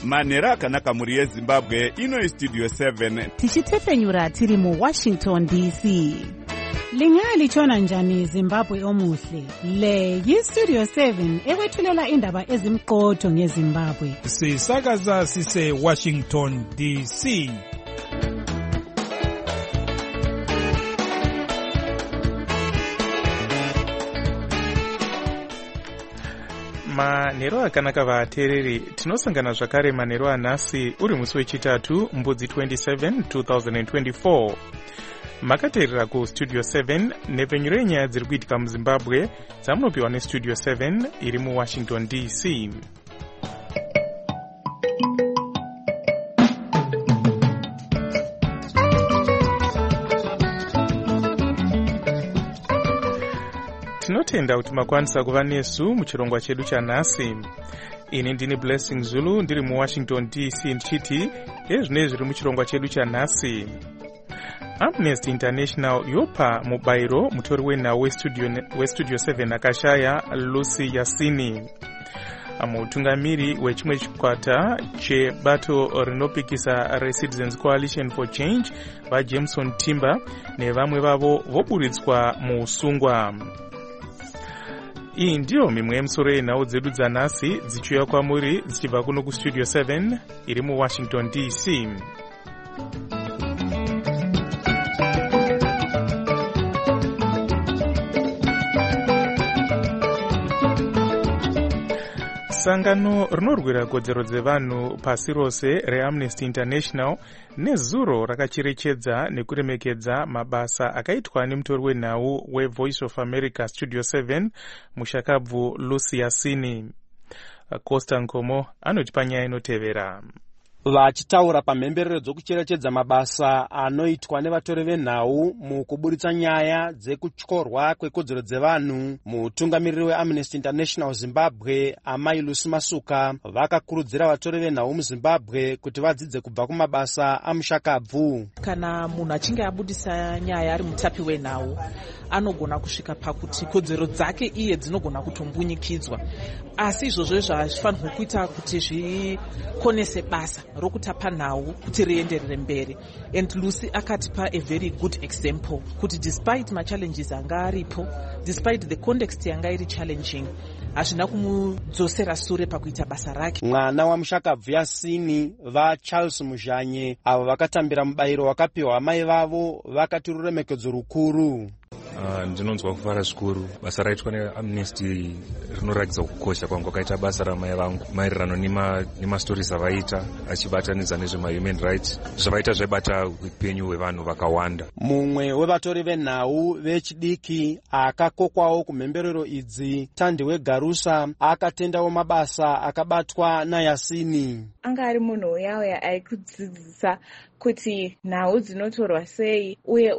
manhero akanaka muri yezimbabwe. Ino Studio 7 tichitefenyura tiri mu Washington DC. Lingalitshona njani Zimbabwe omuhle? Le yi-Studio 7 ekwethulela indaba ezimqotho ngeZimbabwe. Sisakaza sise Washington DC. Manhero akanaka vateereri, tinosangana zvakare manhero anhasi uri musi wechitatu mbudzi 27 2024. Makateerera kuStudio 7 nepfenyuro yenyaya dziri kuitika muZimbabwe dzamunopiwa neStudio 7 iri muWashington DC. Tinotenda kuti makwanisa kuva nesu muchirongwa chedu chanhasi. Ini ndini Blessing Zulu ndiri muWashington DC ndichiti ezvinezvi zviri muchirongwa chedu chanhasi. Amnesty International yopa mubairo mutori wenhau weStudio 7 akashaya Lucy Yasini. Mutungamiri wechimwe chikwata chebato rinopikisa reCitizens Coalition for Change vaJameson Timber nevamwe vavo voburitswa muusungwa. Iyi ndiyo mimwe yemisoro yenhau dzedu dzanhasi dzichiuya kwamuri dzichibva kuno kuStudio 7 iri muWashington DC. Sangano rinorwira kodzero dzevanhu pasi rose reAmnesty International nezuro rakacherechedza nekuremekedza mabasa akaitwa nemutori wenhau weVoice of America Studio 7 mushakabvu Lucy Yasini. Costa Nkomo anotipa nyaya inotevera. Vachitaura pamhemberero dzokucherechedza mabasa anoitwa nevatori venhau mukuburitsa nyaya dzekutyorwa kwekodzero dzevanhu, mutungamiriri weAmnesty International Zimbabwe Amai Lucy Masuka vakakurudzira vatori venhau muZimbabwe kuti vadzidze kubva kumabasa amushakabvu. Kana munhu achinge abudisa nyaya ari mutapi wenhau anogona kusvika pakuti kodzero dzake iye dzinogona kutombunyikidzwa, asi izvozvo zvafanirwa kuita kuti zvikonese basa rokutapa nhau kuti rienderere mberi. And Lucy akatipa a very good example kuti despite machallenges anga aripo, despite the context yanga iri challenging, hazvina kumudzosera sure pakuita basa rake. Mwana wamushakabvu Yasini vaCharles Muzhanye avo vakatambira mubayiro wakapiwa amai vavo vakati ruremekedzo rukuru. Ndinonzwa kufara zvikuru. Basa raitwa neAmnesty rinoratidza kukosha kwangu kwakaita basa ramai vangu maererano nemastories avaita achibatanidza nezvemahuman rights zvavaita zvaibata upenyu hwevanhu vakawanda. Mumwe wevatori venhau vechidiki akakokwawo kumhemberero idzi, Tandi weGarusa, akatendawo mabasa akabatwa naYasini. Anga ari munhu uya aikudzidzisa kuti nhau dzinotorwa sei uye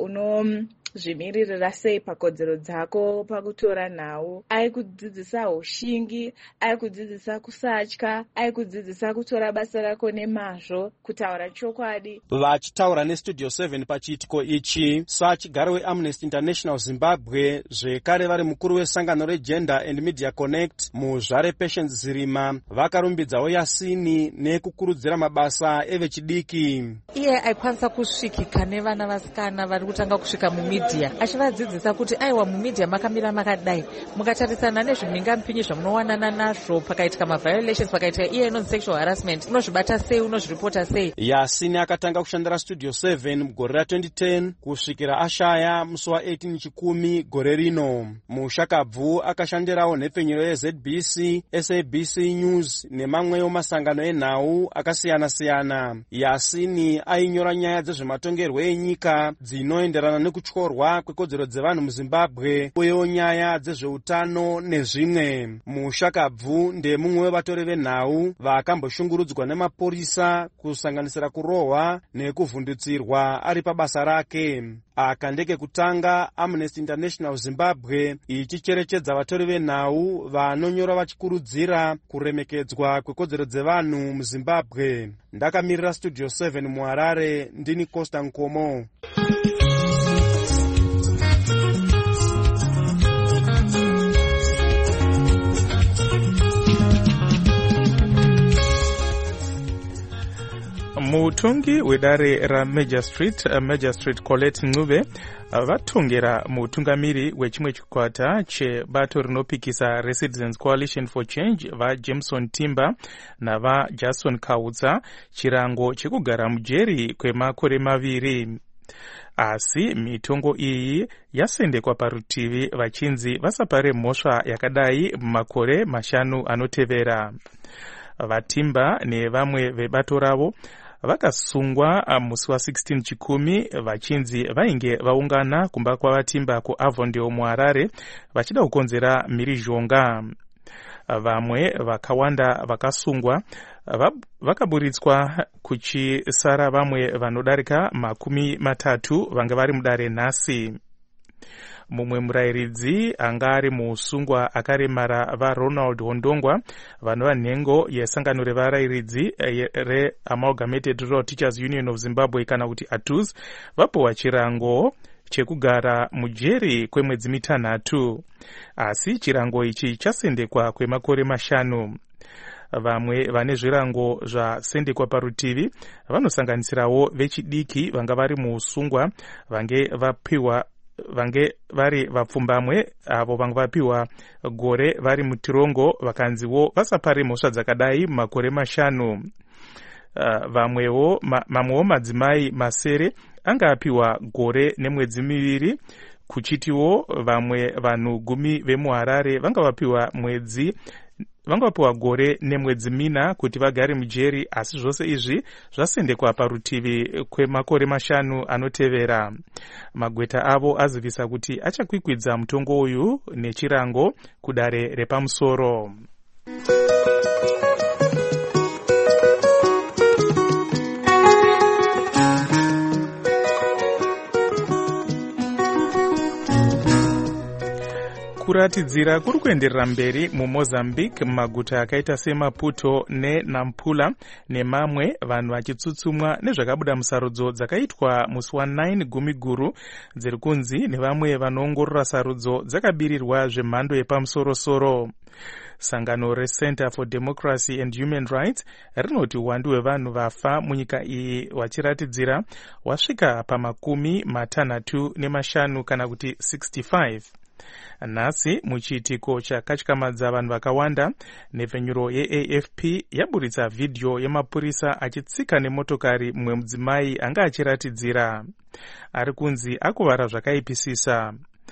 zvimiririra sei pakodzero dzako pakutora nhau. Aikudzidzisa ushingi, aikudzidzisa kusatya, aikudzidzisa kutora basa rako nemazvo, kutaura chokwadi. Vachitaura neStudio 7 pachiitiko ichi, sachigaro weAmnesty International Zimbabwe zvekare vari mukuru wesangano reGender and Media Connect Muzvare Patience Zirima vakarumbidzawo Yasini nekukurudzira mabasa evechidiki. Iye aikwanisa kusvikika nevana vasikana vari kutanga kusvika mumedia, achivadzidzisa kuti aiwa mumedia makamira makadai, mukatarisana nezvimhingamupinyi zvamunowanana nazvo, pakaitika maviolations, pakaitika iye inonzi sexual harassment, unozvibata sei, unozviripota sei. Yasini akatanga kushandira Studio 7 mugore ra2010 kusvikira ashaya musi wa18 chikumi gore rino. Mushakabvu akashandirawo nhepfenyuro yeZBC, SABC News nemamwewo masangano enhau akasiyana-siyana. Yasini ainyora nyaya dzezvematongerwo enyika dzinoenderana nekutyorwa kwekodzero dzevanhu muZimbabwe uyewo nyaya dzezveutano nezvimwe. Mushakabvu ndemumwe wevatori venhau vakamboshungurudzwa nemapurisa kusanganisira kurohwa nekuvhundutsirwa ari pabasa rake. Aka ndekekutanga Amnesty International Zimbabwe ichicherechedza vatori venhau vanonyora vachikurudzira kuremekedzwa kwekodzero dzevanhu muZimbabwe. Ndakamirira Studio 7 muHarare, ndini Costa Nkomo. mutongi wedare ramagistrate Colette Ncube vatongera mutungamiri wechimwe chikwata chebato rinopikisa reCitizens Coalition for Change vaJameson Timber navaJason Kautsa chirango chekugara mujeri kwemakore 2. Asi mitongo iyi yasendekwa parutivi vachinzi vasapare mhosva yakadai mumakore 5 anotevera. Vatimba nevamwe vebato ravo vakasungwa musi wa16 chikumi vachinzi vainge vaungana kumba kwavatimba kuAvondale muHarare vachida kukonzera mhirizhonga. Vamwe vakawanda vakasungwa vakaburitswa kuchisara vamwe vanodarika 30 vanga vari mudare nhasi. Mumwe murayiridzi anga ari muusungwa akaremara vaRonald Hondongwa vanova nhengo yesangano revarayiridzi reAmalgamated Rural Teachers Union of Zimbabwe kana kuti ATUZ vapiwa chirango chekugara mujeri kwemwedzi 6. Asi chirango ichi chasendekwa kwemakore 5. Vamwe vane zvirango zvasendekwa parutivi vanosanganisirawo vechidiki vanga vari muusungwa vange vari vapfumbamwe avo vanga vapiwa gore vari mutirongo vakanziwo vasapare mhosva dzakadai mumakore 5. Mamwewo madzimai masere anga apiwa gore nemwedzi 2 kuchitiwo vamwe vanhu 10 vemuHarare vanga vapiwa gore nemwedzi 4 kuti vagare mujeri, asi zvose izvi zvasendekwa parutivi kwemakore 5 anotevera. Magweta avo azivisa kuti achakwikwidza mutongo uyu nechirango kudare repamusoro. Kuratidzira kuri kuenderera mberi muMozambique mumaguta akaita seMaputo neNampula nemamwe, vanhu vachitsutsumwa nezvakabuda musarudzo dzakaitwa musi wa9 Gumiguru dziri kunzi nevamwe vanoongorora sarudzo dzakabirirwa zvemhando yepamusoro-soro. Sangano reCenter for Democracy and Human Rights rinoti uwandu hwevanhu vafa munyika iyi wachiratidzira wasvika pa65 kana kuti 65. Nhasi muchiitiko chakatyamadza vanhu vakawanda, nhepfenyuro yeAFP yaburitsa vhidhiyo yemapurisa achitsika nemotokari mumwe mudzimai anga achiratidzira. Ari kunzi akuvara zvakaipisisa.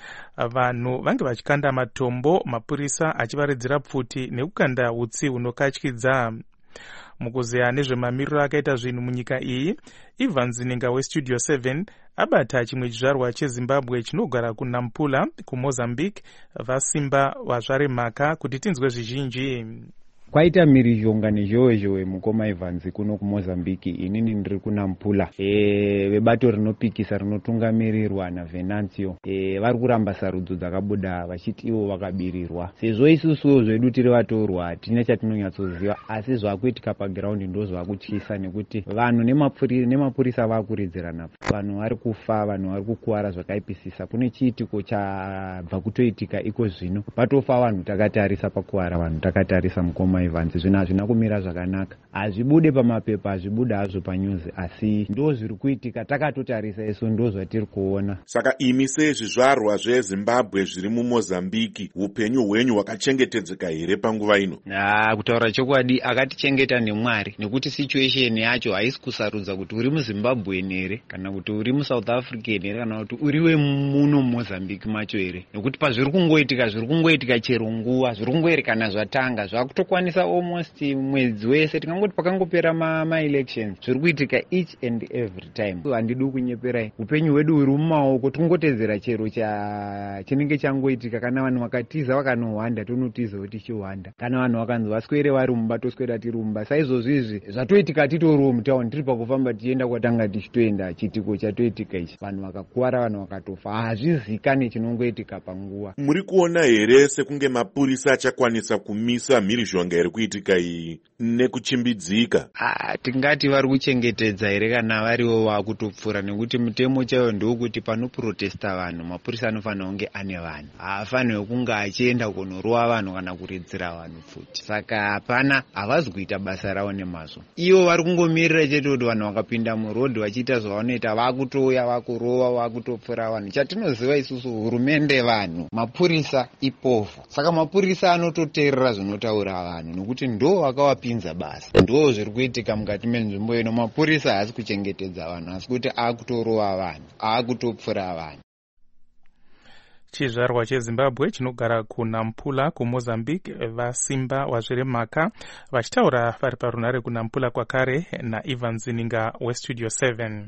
Vanhu vange vachikanda matombo, mapurisa achivaridzira pfuti nekukanda utsi hunokatyidza. Mukuzeya nezvemamiriro akaita zvinhu munyika iyi, Evans Ninga weStudio 7 abata chimwe chizvarwa cheZimbabwe chinogara kuNampula kuMozambique vasimba wazvaremhaka kuti tinzwe zvizhinji. Kwaita mhirizhonga nezhowe mukoma Evans kuno kuMozambique. Inini ndiri kuNampula. Vebato rinopikisa rinotungamirirwa naVenancio vari kuramba sarudzo dzakabuda vachiti ivo vakabirirwa. Sezvo isusuwo zvedu tiri vatorwa hatina chatinonyatsoziva, asi zvakuitika pagiraundi ndo zvakutyisa nekuti vanhu nemapurisa vakuridzirana. Vanhu vari kufa, vanhu vari kukuwara zvakaipisisa. Kune chiitiko chabva kutoitika iko zvino. Patofa vanhu takatarisa, pakuwara vanhu takatarisa mukoma Evans. Zvino hazvina kumira zvakanaka. Hazvibude pamapepa, hazvibude hazvo panyuzi, asi ndo zviri kuitika, takatotarisa isu ndo zvatiri kuona. Saka imi sezvizvarwa zveZimbabwe zviri muMozambique, upenyu hwenyu hwakachengetedzeka here panguva ino? Kutaura chokwadi akatichengeta neMwari, nekuti situation yacho haisi kusarudza kuti uri muZimbabwe here kana kuti uri muSouth Africa here kana kuti uriwe muno muMozambique macho here, nekuti pazviri kungoitika chero nguva, zviri kungoerekana zvatanga zvakutokwanisa almost mwedzi wese, tingangoti pakangopera ma-elections zviri kuitika each and every time. Handidi kunyeperai, upenyu hwedu huri mumaoko, tingotedzera chero chinenge changoitika. Kana vanhu vakatiza vakanohwanda tonotiza kuti chiwanda, kana vanhu vakanzi vaswere vari mumba toswera tiri mumba. Saizvozvo izvi zvatoitika titoriwo mutauni, tiri pakufamba tichienda kwatanga tichitoenda, chitiko chatoitika ichi, vanhu vakakuwara, vanhu vakatofa, hazvizikane chinongoitika panguva. Muri kuona here sekunge mapurisa achakwanisa kumisa mhirizhonga mumanga iri kuitika iyi nekuchimbidzika? Tingati vari kuchengetedza here kana variwo vakutopfura, nekuti mutemo chaiwo ndewekuti panoprotesta vanhu mapurisa anofanira kunge ane vanhu, haafanirwe kunge achienda kunorova vanhu kana kuridzira vanhu futi. Saka hapana, havazi kuita basa ravo nemazvo. Ivo vari kungomirira chete kuti vanhu vakapinda murodhi vachiita zvavanoita vakutouya vakurova vakutopfura vanhu. Chatinoziva isusu hurumende vanhu, mapurisa ipofu. Saka mapurisa anototeerera zvinotaura vanhu nekuti ndo vakavapinza basa. Ndo zviri kuitika mukati menzvimbo ino. Mapurisa haasi kuchengetedza vanhu asi kuti akutorova vanhu, akutopfura vanhu. Chizvarwa cheZimbabwe chinogara kuNampula kuMozambique vasimba wazviremhaka vachitaura vari parunare kuNampula kwakare naIvan Zininga weStudio 7.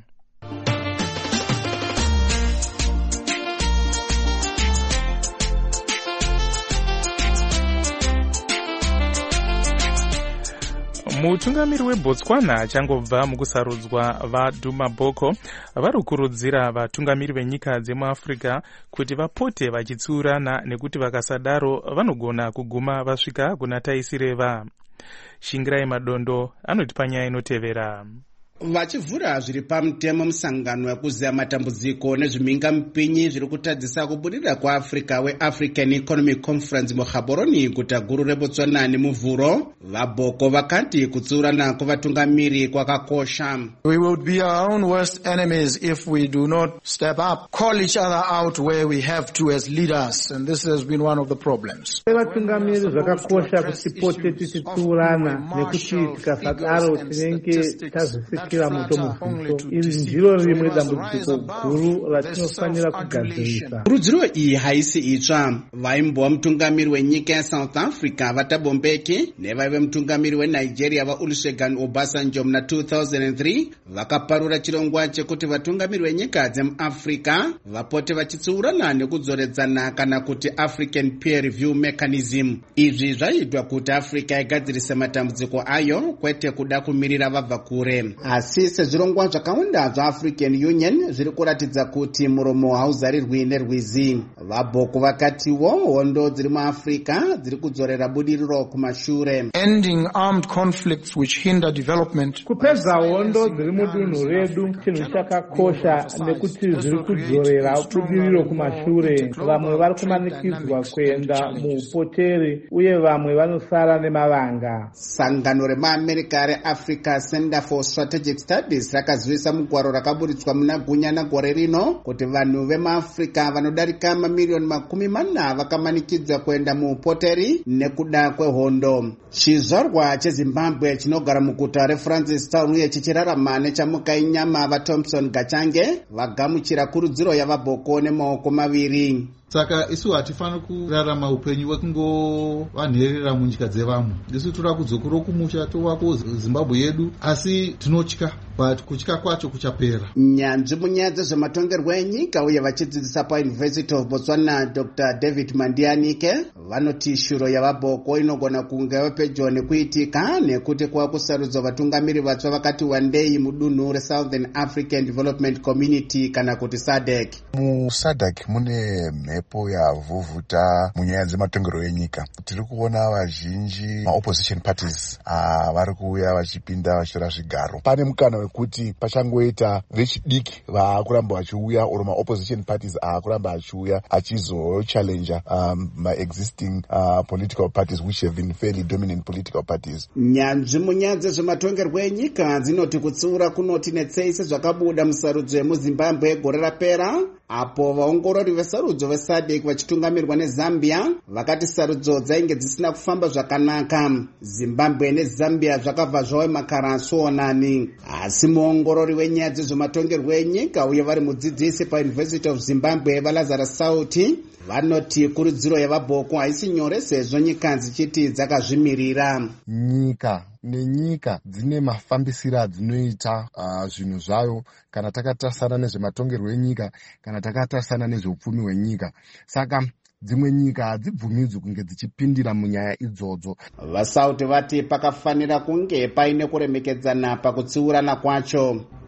Mutungamiri weBotswana achangobva mukusarudzwa vaDuma Boko vari kukurudzira vatungamiri venyika dzemuAfrica kuti vapote vachitsiurana nekuti vakasadaro vanogona kuguma vasvika kuna taisireva. Shingirai Madondo anoti panyaya inotevera. Vachivhura zviri pamutemo musangano wekuziya matambudziko nezvimhingamupinyi zviri kutadzisa kubudirira kwaAfrica weAfrican Economic Conference muGaborone guta guru reBotswana nemuvhuro, vaBoko vakati kutsiurana kuvatungamiri kwakakosha. We will be our own worst enemies if we do not step up, call each other out where we have to as leaders, and this has been one of the problems. Vatungamiri zvakakosha kuti tipote tichitsiurana nekuti tikasadaro tinenge tazvisikira muto mufuso. Iri ndiro rimwe dambudziko guru ratinofanira kugadzirisa. Kurudziro iyi haisi itsva. Vaimbova mutungamiri wenyika yaSouth Africa Thabo Mbeki nevaive mutungamiri weNigeria vaOlusegun Obasanjo muna 2003 vakaparura chirongwa chekuti vatungamiri venyika dzemuAfrica vapote vachitsiurana nekudzoredzana kana kuti African Peer Review Mechanism. Izvi zvaitwa kuti Africa igadzirise matambudziko ayo kwete kuda kumirira vabva kure. Asi sezvirongwa zvakawanda zvaAfrican Union zviri kuratidza kuti muromo hauzarirwi nerwizi. VaBoko vakatiwo hondo dziri muAfrica dziri kudzorera budiriro kumashure. Ending armed conflicts which hinder development. Kupedza hondo dziri mudunhu redu chinhu chakakosha nekuti zviri kudzorera budiriro kumashure. Vamwe vari kumanikidzwa kuenda muupoteri uye vamwe vanosara nemavanga. Sangano remaAmerika reAfrica Center for Strategic Studies rakazivisa mugwaro rakaburitswa muna Gunyana gore rino kuti vanhu vemuAfrica vanodarika mamiliyoni 40 vakamanikidzwa kuenda muupoteri nekuda kwehondo. Chizvarwa cheZimbabwe chinogara muguta reFrancistown uye chichirarama nechamuka inyama vaThompson Gachange vagamuchira kurudziro yavaBoko nemaoko maviri. Saka isu hatifaniri kurarama upenyu hwekungovanherera munyika dzevamwe. Isu toda kudzokera kumusha tovako Zimbabwe yedu, asi tinotya, but kutya kwacho kuchapera. Nyanzvi munyaya dzezvematongerwo enyika uye vachidzidzisa paUniversity of Botswana Dr. David Mandianike vanoti shuro yavaBoko inogona kunge yapedyo nekuitika nekuti kwakusarudzwa vatungamiri vatsva vakati wandei mudunhu reSouthern African Development Community kana kuti SADC. MuSADC mune mhepo yavhuvhuta munyaya dzematongerwo enyika. Tiri kuona vazhinji maopposition parties vari kuuya vachipinda vachitora zvigaro. Pane mukana wekuti pachangoita vechidiki vaakuramba vachiuya oro maopposition parties aakuramba achiuya achizochallenge ma-existing political parties which have been fairly dominant political parties. Nyanzvi munyaya dzezvematongerwo enyika dzinoti kutsiura kunoti netsei sezvakabuda musarudzo yemuZimbabwe gore rapera, apo vaongorori vesarudzo veSADC vachitungamirirwa neZambia vakati sarudzo dzainge dzisina kufamba zvakanaka. Zimbabwe neZambia zvakabva zvauya makarasonani. Asi muongorori wenyaya dzezvematongerwo enyika uye vari mudzidzisi paUniversity of Zimbabwe vaLazarus Sauti vanoti kurudziro yavaBoko haisi nyore sezvo nyika dzichiti dzakazvimirira. Nyika nenyika dzine mafambisiro adzinoita zvinhu zvayo kana takatarisana nezvematongerwo enyika kana takatarisana nezveupfumi hwenyika. Saka dzimwe nyika hadzibvumidzwi kunge dzichipindira munyaya idzodzo. VaSauti vati pakafanira kunge paine kuremekedzana pakutsiurana kwacho.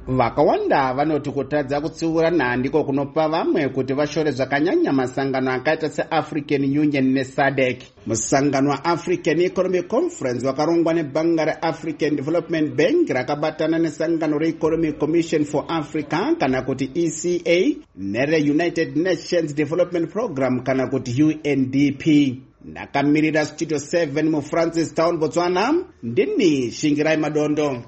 vakawanda vanoti kutadza kutsiura nhandi kunopa vamwe kuti vashore zvakanyanya masangano akaita seAfrican Union neSADC. Musangano waAfrican Economic Conference wakarongwa nebhanga reAfrican Development Bank rakabatana nesangano reEconomic Commission for Africa kana kuti ECA nereUnited Nations Development Program kana kuti UNDP. Ndakamirira Studio 7 muFrancistown, Botswana, ndini Shingirai Madondo.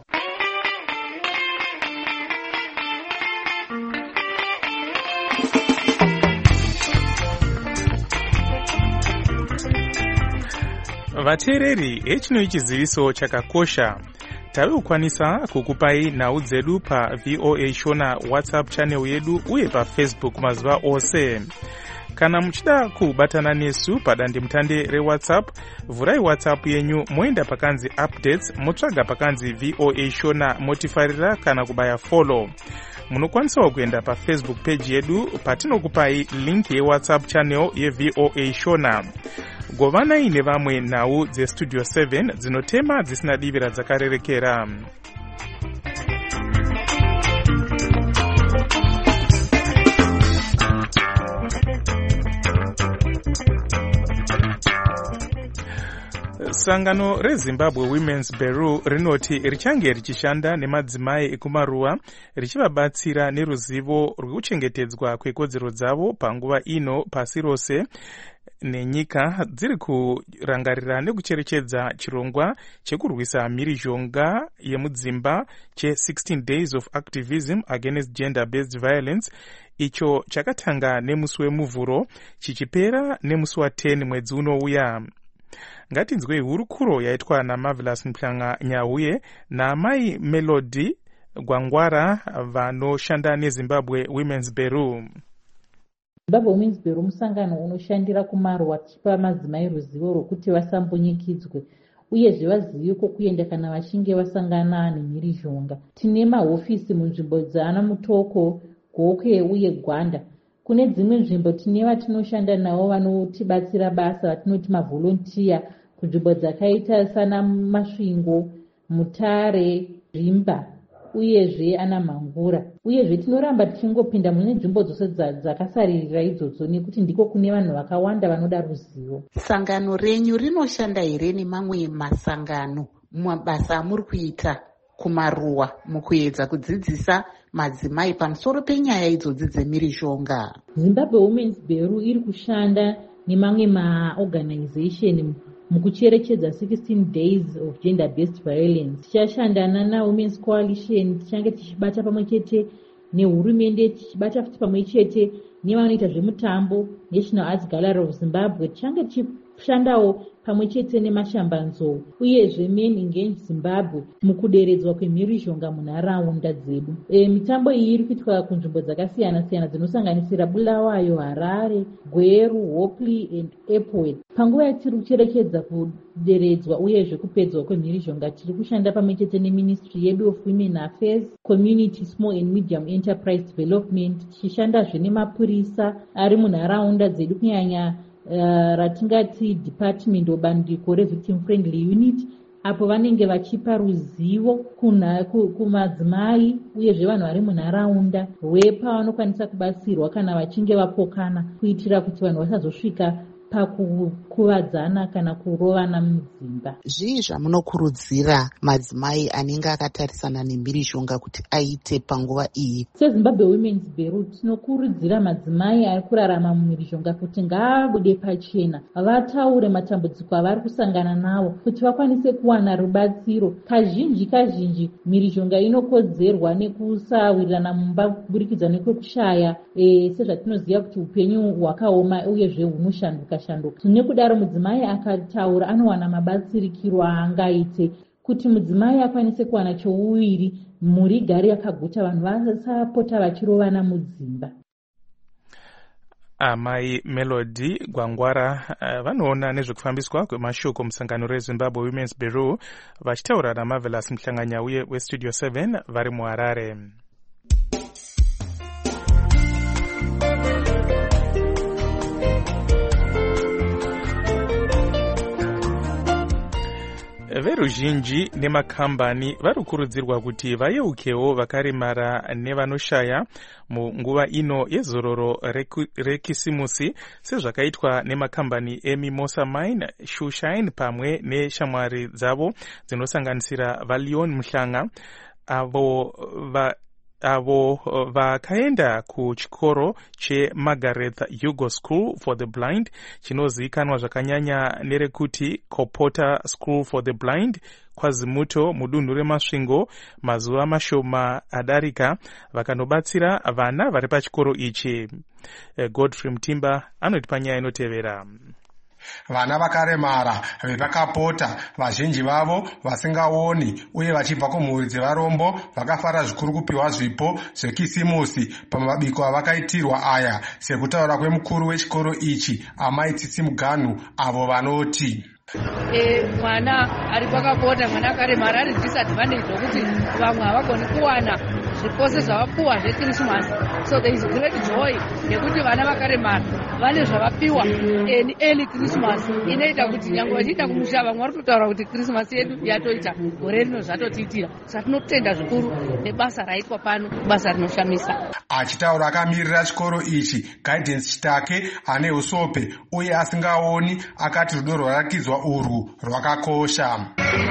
Vateereri, echino chiziviso chakakosha. Tave kukwanisa kukupai nhau dzedu pa VOA Shona WhatsApp channel yedu uye pa Facebook mazuva ose. Kana muchida kubatana nesu padande mutande reWhatsApp, vurai WhatsApp yenyu moenda pakanzi updates, motsvaga pakanzi VOA Shona motifarira kana kubaya follow. Munokwanisa kuenda pa Facebook page yedu patinokupai link yeWhatsApp channel yeVOA Shona. Govanai nevamwe nhau dzeStudio 7 dzinotema dzisina divira dzakarerekera. Sangano reZimbabwe Women's Bureau rinoti richange richishanda nemadzimai ekumaruwa richivabatsira neruzivo rwekuchengetedzwa kwekodzero dzavo panguva ino pasi rose nenyika dziri kurangarira nekucherechedza chirongwa chekurwisa mhirizhonga yemudzimba che-16 Days of Activism Against Gender-Based Violence, icho chakatanga nemusi wemuvhuro chichipera nemusi wa10 mwedzi unouya. Ngatinzwe hurukuro yaitwa naMarvelous Mhlanga Nyauye naamai Melody Gwangwara vanoshanda neZimbabwe Women's Bureau. Zimbabwe Women's Bureau musangano unoshandira kumaruwa tichipa madzimai ruzivo rwokuti vasambunyikidzwe uyezve vazive kokuenda kana vachinge vasangana nemhirizhonga. Tine mahofisi munzvimbo dzaana Mutoko, Gokwe uye Gwanda. Kune dzimwe nzvimbo tine vatinoshanda navo vanotibatsira basa vatinoti mavolontiya kunzvimbo dzakaita sana Masvingo, Mutare, Rimba uyezve ana Mangura. Uyezve tinoramba tichingopinda mune nzvimbo dzose dzakasaririra idzodzo nekuti ndiko kune vanhu vakawanda vanoda ruzivo. Sangano renyu rinoshanda here nemamwe masangano mumabasa amuri kuita kumaruwa mukuedza kudzidzisa madzimai pamusoro penyaya idzodzi dzemhirizhonga? Zimbabwe Women's Bureau iri kushanda nemamwe maorganization mukucherechedza 16 Days of Gender-Based Violence. Tichashandana naWomen's Coalition, tichange tichibata pamwe chete nehurumende, tichibata futi pamwe chete nevanoita zvemutambo National Arts Gallery of Zimbabwe, tichange tichishandawo pamwe chete nemashambanzou uyezve Men Against Zimbabwe mukuderedzwa kwemhirizhonga munharaunda dzedu. Mitambo iyi iri kuitwa kunzvimbo dzakasiyana siyana dzinosanganisira Bulawayo, Harare, Gweru, Hopley and Epworth. Panguva yatiri kucherechedza kuderedzwa uyezve kupedzwa kwemhirizhonga, tiri kushanda pamwe chete neMinistry yedu of Women Affairs, Community, Small and Medium Enterprise Development, tichishandazve nemapurisa ari munharaunda dzedu kunyanya ratingati Department of Bandiko reVictim Friendly Unit, apo vanenge vachipa ruzivo kumadzimai uyezve vanhu vari munharaunda rwepavanokwanisa kubatsirwa kana vachinge vapokana, kuitira kuti vanhu vasazosvika pakukuvadzana kana kurovana mudzimba. Zvii zvamunokurudzira madzimai anenge akatarisana nemhirizhonga kuti aite panguva iyi? SeZimbabwe Women's Bureau tinokurudzira madzimai ari kurarama mumhirizhonga kuti ngaabude pachena, vataure matambudziko avari kusangana nawo kuti vakwanise kuwana rubatsiro. Kazhinji mhirizhonga inokodzerwa nekusawirirana mumba kuburikidza nekwekushaya sezvatinoziva kuti upenyu hwakaoma uyezve hunoshanduka. Nekudaro mudzimai akataura anowana mabatsirikiro aangaite kuti mudzimai akwanise kuwana chouviri, mhuri igare yakaguta, vanhu vasapota vachirovana mudzimba. Amai Melody Gwangwara vanoona nezvekufambiswa kwemashoko musangano reZimbabwe Women's Bureau vachitaura naMarvelous Mhlanga Nyauye weStudio 7 vari muHarare. veruzhinji nemakambani varikurudzirwa kuti vayeukewo vakaremara nevanoshaya munguva ino yezororo rekisimusi sezvakaitwa nemakambani eMimosa Mine, Shoeshine pamwe neshamwari dzavo dzinosanganisira vaLeon Muhlanga avo vakaenda kuchikoro cheMargaret Hugo School for the Blind chinozivikanwa zvakanyanya nerekuti Kopota School for the Blind kwaZimuto mudunhu reMasvingo mazuva mashoma adarika vakanobatsira vana vari pachikoro ichi. Godfrey Mutimba anoti panyaya inotevera. Vana vakaremara vepakapota vazhinji vavo vasingaoni uye vachibva kumhuri dzevarombo vakafara zvikuru kupiwa zvipo zvekisimusi pamabiko avakaitirwa aya, sekutaura kwemukuru wechikoro ichi Amai Tsitsi Muganhu, avo vanoti mwana ari pakapota, mwana akaremara ari disadvantage zvokuti vamwe havagoni kuwana zvipose zvavapiwa zvekrisimasi. So there is great joy nekuti vana vakaremara vane zvavapiwa early Christmas inoita kuti nyange vachiita kumusha vamwe vari kutotaura kuti Christmas yedu yatoita gore rino zvatotiitira. Saka tinotenda zvikuru nebasa raitwa pano, basa rinoshamisa. Achitaura akamirira chikoro ichi Guidance Chitake ane usope uye asingaoni akati rudo rwarakidzwa urwu rwakakosha.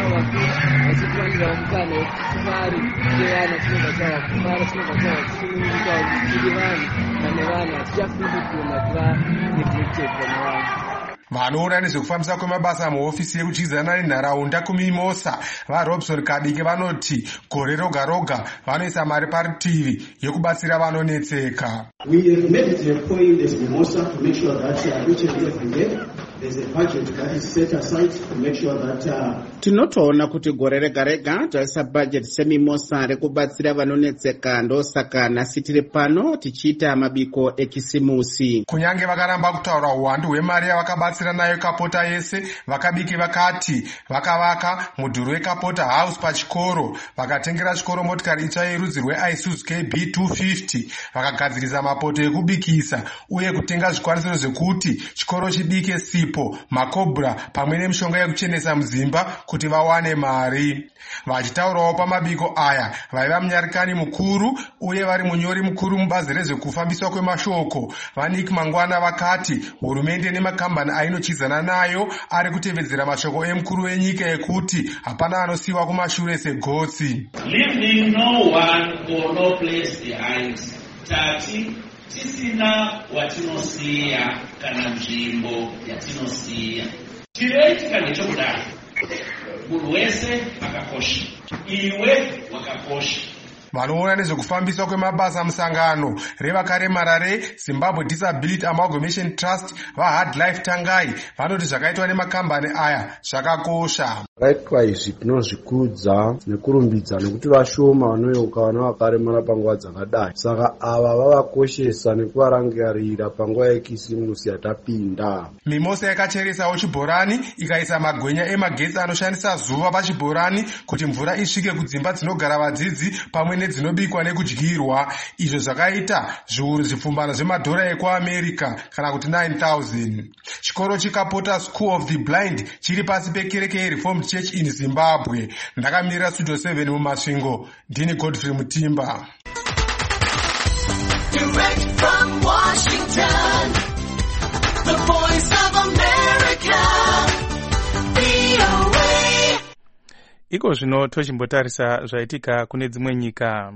Vanoona nezvekufambisa kwemabasa muhofisi yekuchidzana nenharaunda kuMimosa vaRobson Kadike vanoti gore roga roga vanoisa mari parutivi yekubatsira vanonetseka. We have made it a point as Mimosa to make sure that each and every day there's a budget that is set aside to make sure that tinotoona kuti gore rega rega taisa budget seMimosa rekubatsira vanonetseka, ndosaka nhasi tiri pano tichiita mabiko ekisimusi. Kunyange vakaramba kutaura uwandu hwemari yavakabatsira nayo Kapota yese, vakabiki vakati vakavaka mudhuri weKapota House pachikoro, vakatengera chikoro motikari itsva yerudzi rweIsuzu KB 250, vakagadzirisa mapoto ekubikisa uye kutenga zvikwanisiro zvekuti chikoro chibike sipo, makobra pamwe nemishonga yekuchenesa muzimba kuti vawane mari. Vachitaurawo pamabiko aya vaiva munyarikani mukuru uye vari munyori mukuru mubazi rezvekufambiswa kwemashoko vaNick Mangwana vakati hurumende nemakambani ainochidzana nayo ari kutevedzera mashoko emukuru wenyika ekuti hapana anosiyiwa kumashure segotsi. Leaving no one or no place behind. Tati tisina watinosiya kana nzvimbo yatinosiya. Chiraitika ndechokudaro. Munhu wese akakosha, iwe wakakosha. Vanoona nezvekufambiswa kwemabasa musangano revakaremara reZimbabwe Disability Amalgamation Trust vaHard Life Tangai vanoti zvakaitwa nemakambani aya zvakakosha. Zvakaitwa izvi tinozvikudza nekurumbidza nekuti vashoma vanoyeuka vana vakaremara panguva dzakadai. Saka ava vavakoshesa nekuvarangarira panguva yekisimusi yatapinda. Mimosa yakacheresawo chibhorani ikaisa magwenya emagetsi anoshandisa zuva pachibhorani kuti mvura isvike kudzimba dzinogara vadzidzi pamwe nedzinobikwa nekudyirwa. Izvo zvakaita zviuru zvipfumbano zvemadhora ekuAmerica kana kuti 9,000. Chikoro cheKapota School of the Blind chiri pasi pekereke yeReformed Church in Zimbabwe. Ndakamirira Studio 7 muMasvingo. Ndini Godfrey Mutimba. Direct from Washington, the voice of America, VOA. Iko zvino tochimbotarisa zvaitika kune dzimwe nyika.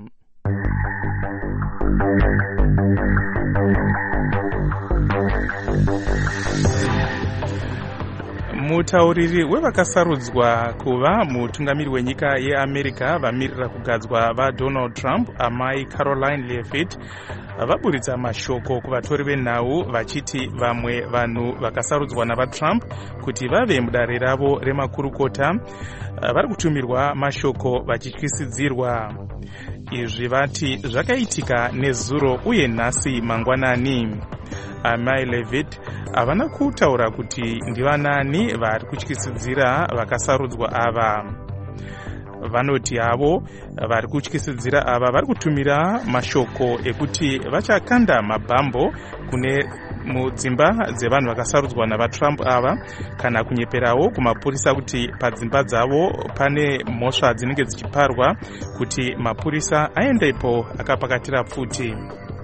Mutauriri wevakasarudzwa kuva mutungamiri wenyika yeAmerica vamirira kugadzwa vaDonald Trump, Amai Caroline Leavitt, vaburitsa mashoko kuvatori venhau vachiti vamwe vanhu vakasarudzwa navaTrump kuti vave mudare ravo remakurukota vari kutumirwa mashoko vachityisidzirwa. Izvi vati zvakaitika nezuro uye nhasi mangwanani. Amai Leavitt havana kutaura kuti ndivanani vari kutyisidzira vakasarudzwa ava. Vanoti avo vari kutyisidzira ava vari kutumira mashoko ekuti vachakanda mabhambo kune mudzimba dzevanhu vakasarudzwa navatrump ava kana kunyeperawo kumapurisa kuti padzimba dzavo pane mhosva dzinenge dzichiparwa kuti mapurisa aendepo akapakatira pfuti.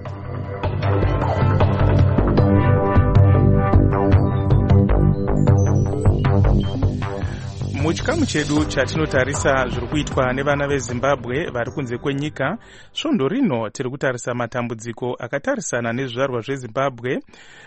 Muchikamu chedu chatinotarisa zviri kuitwa nevana veZimbabwe vari kunze kwenyika, svondo rino tiri kutarisa matambudziko akatarisana nezvizvarwa zveZimbabwe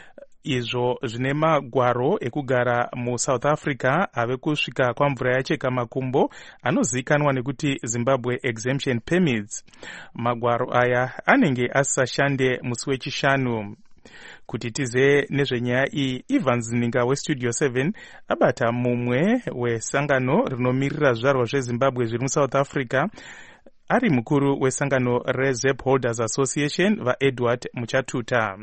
izvo zvine magwaro ekugara muSouth Africa ave kusvika kwamvura yacheka makumbo anozivikanwa nekuti Zimbabwe Exemption Permits. Magwaro aya anenge asisashande musi wechishanu. Kuti tize nezvenyaya iyi, Evans Ninga weStudio 7 abata mumwe wesangano rinomirira zvizvarwa zveZimbabwe zviri muSouth Africa, ari mukuru wesangano reZEP Holders Association vaEdward Muchatuta.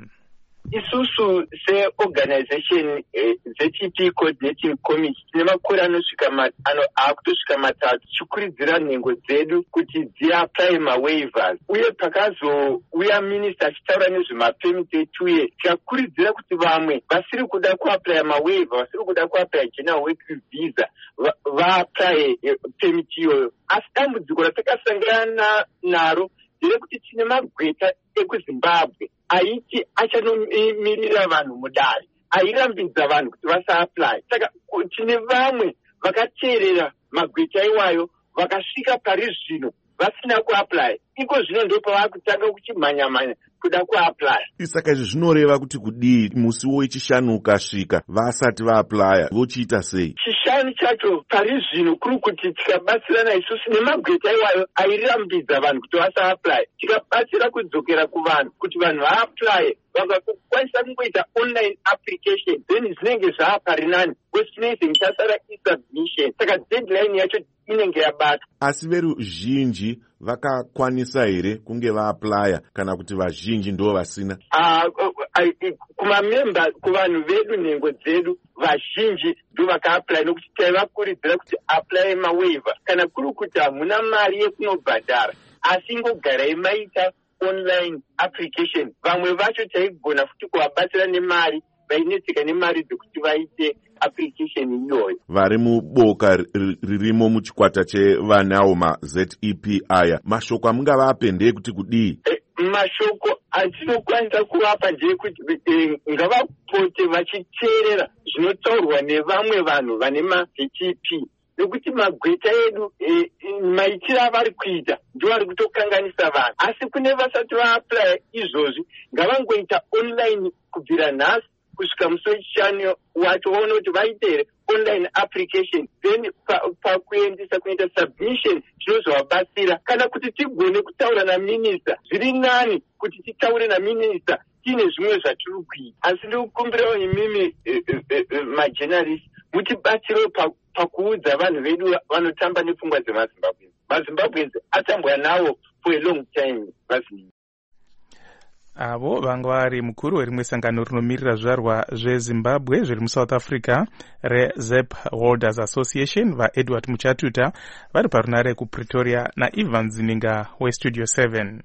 Isusu seorganization ZTP Coordinating Committee tine makore akutosvika matatu tichikurudzira nhengo dzedu kuti dziapply mawaivers, uye pakazouya minista achitaura nezvemapemiti etu uye tikakurudzira kuti vamwe vasiri kuda kuapply mawaiver, vasiri kuda kuapply general work visa vaapply pemiti iyoyo. Asi dambudziko ratakasangana naro nderekuti tine magweta ekuZimbabwe aiti achanomiririra vanhu mudare, airambidza vanhu kuti vasaapply. Saka tine vamwe vakateerera magweta iwayo vakasvika pari zvino vasina kuapply. Iko zvino ndo pavakutanga kuchimhanya-mhanya kuda kuapply. Saka izvi zvinoreva kuti kudii musi wechishanu ukasvika vasati vaapply vochiita sei? Chishanu chacho pari zvino kuri kuti tikabatsirana isusu nemagweta iwayo airambidza vanhu kuti vasaapply, tikabatsira kudzokera kuvanhu kuti vanhu vaapply, vakakwanisa kungoita online application, then zvinenge zvaaparinani kwechinenge chasara isubmission. Saka deadline yacho inenge yabatwa. Asi veruzhinji vakakwanisa here kunge vaaplya kana kuti vazhinji ndo vasina? Kumamemba, kuvanhu vedu, nhengo dzedu, vazhinji ndo vakaapply nokuti taivakurudzira kuti apply mawaiver. Kana kuri kuti hamuna mari yekunobhadhara asi ingogarai maita online application, vamwe vacho taigona futi kuvabatsira nemari, vainetseka nemari dzekuti vaite application iyoyo. Vari muboka ririmo muchikwata chevanawo maZEP aya, mashoko amungavape ndekuti kudii? Mashoko atinokwanisa kuvapa ndekuti ngavapote vachiteerera zvinotaurwa nevamwe vanhu vane maZEP, nekuti magweta edu maitiro avari kuita ndio ari kutokanganisa vanhu. Asi kune vasati vaapply izvozvi ngavangoita online kubvira nhasi kusvika musi wechishanu wacho, vaona kuti vaite online application, then pakuendesa kuita submission zvinozovabatsira. Kana kuti tigone kutaura naminista, zviri nani kuti titaure naminista tiine zvimwe zvatiri kuita. Asi ndikukumbirawo imimi majournalist mutibatsirewo pakuudza vanhu vedu vanotamba nepfungwa dzemaZimbabwe. MaZimbabweans atambwa nawo for a long time. Avo vanga vari mukuru werimwe sangano rinomirira zvizvarwa zveZimbabwe zviri muSouth Africa reZEP Holders Association vaEdward Muchatuta vari parunare kuPretoria naEvans Ninga weStudio 7.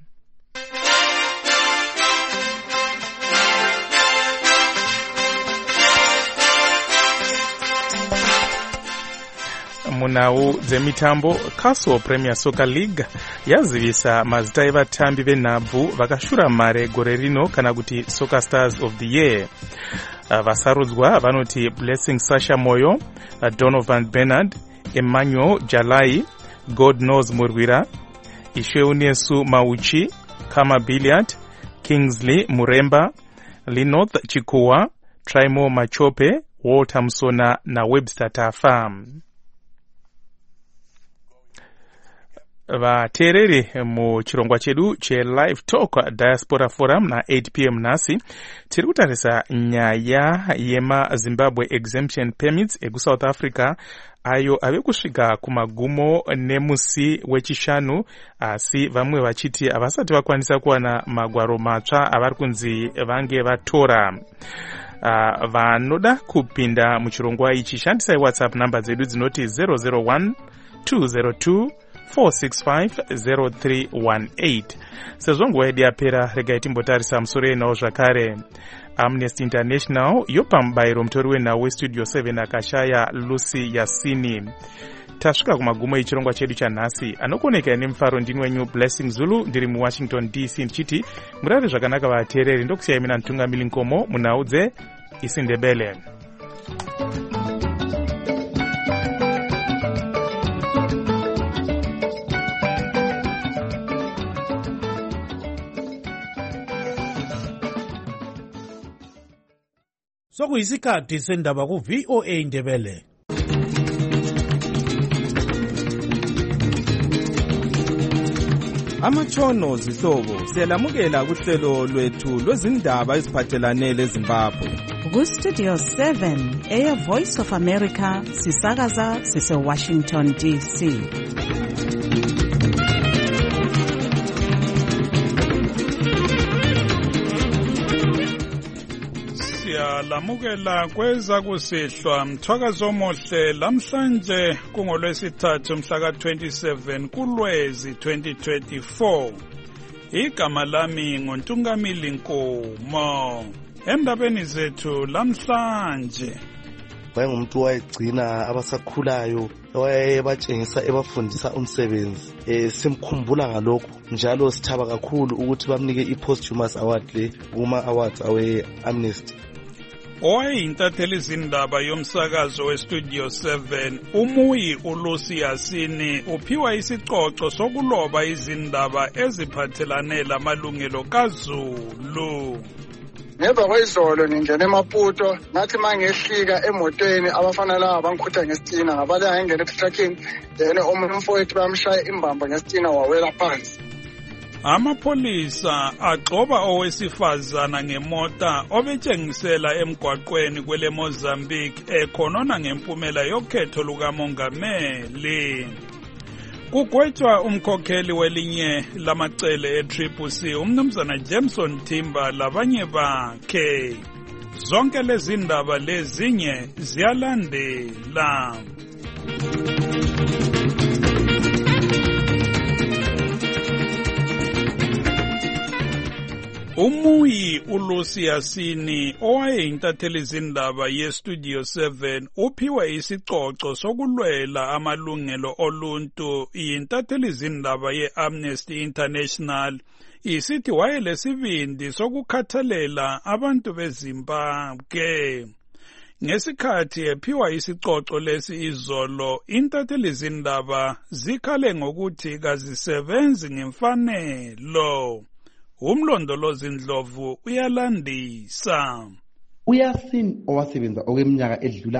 Munhau dzemitambo, Castle Premier Soccer League yazivisa mazita evatambi venhabvu vakashura mare gore rino kana kuti Soccer Stars of the Year. Vasarudzwa vanoti Blessing Sasha Moyo, Donovan Bernard, Emmanuel Jalai, God Knows Murwira, Isheunesu Mauchi, Kama Billiard, Kingsley Muremba, Linoth Chikuwa, Traimo Machope, Walter Msona na Webster Tafa. Vateereri muchirongwa chedu cheLive Talk Diaspora Forum na 8 p.m. nhasi tiri kutarisa nyaya yemaZimbabwe Exemption Permits ekuSouth Africa ayo ave kusvika kumagumo nemusi wechishanu, asi vamwe vachiti havasati vakwanisa kuwana magwaro matsva avari kunzi vange vatora. Vanoda kupinda muchirongwa ichi shandisai WhatsApp namba dzedu dzinoti 001 202 4650318. sezvo nguva yedu yapera regai timbotarisa musoro yenhau zvakare. Amnesty International yopa mubayiro mutori wenhau westudio 7 akashaya Lucy Yasini. Tasvika kumagumo echirongwa chedu chanhasi. Anokoneka nemufaro ndini wenyu Blessing Zulu ndiri muWashington DC ndichiti murare zvakanaka vateereri. Ndokusiyai mina Ntungamili Nkomo munhau dzeIsiNdebele. Sokuyisikhathi sendaba ku-VOA Ndebele. Amatshono zihlobo siyalamukela kuhlelo lwethu lwezindaba eziphathelane leZimbabwe. Ku-Studio 7 Air Voice of America sisakaza sise-Washington DC. Lamukela kweza kusihlwa mthwakazo omuhle lamhlanje kungolwesithathu mhla ka-27 kuLwezi 2024. Igama lami nguNtungamili Nkomo. Endabeni zethu lamhlanje, wayengumuntu wayegcina abasakhulayo, wayebatshengisa ebafundisa umsebenzi. Simkhumbula ngalokho njalo sithaba kakhulu ukuthi bamnike i-posthumous award le kuma-awards awe-Amnesty. owayeyintatheli izindaba yomsakazo westudio 7 umuyi uLucy Yasini uphiwa isicoco sokuloba izindaba eziphathelane lamalungelo kaZulu. Ngemva kwayizolo ngingena eMaputo, ngathi mangehlika emotweni abafana laba bangikhutha ngesitina ngabale ngengena etrucking, then omunye umfowethu bamshaya imbamba ngesitina wawela phansi. Amapolisa agxoba owesifazana ngemota obetshengisela emgwaqweni kwele Mozambique ekhonona ngempumela yokhetho lukamongameli. Kugwetshwa umkhokheli welinye lamacele eTriple umnumzana Jameson Timber labanye bakhe. Zonke lezi ndaba lezinye ziyalandela. Umuyi uLucy Yasini owayeyintatheli izindaba yestudio 7 uphiwe isicoco sokulwela amalungelo oluntu yintatheli izindaba yeAmnesty International. Isithi wayelesibindi sokukhathalela abantu beZimbabwe. Ngesikhathi ephiwa isicoco lesi izolo, intatheli izindaba zikhale ngokuthi kazisebenzi ngemfanelo. Umlondolozi Ndlovu uyalandisa. uYasini owasebenza okweminyaka edlula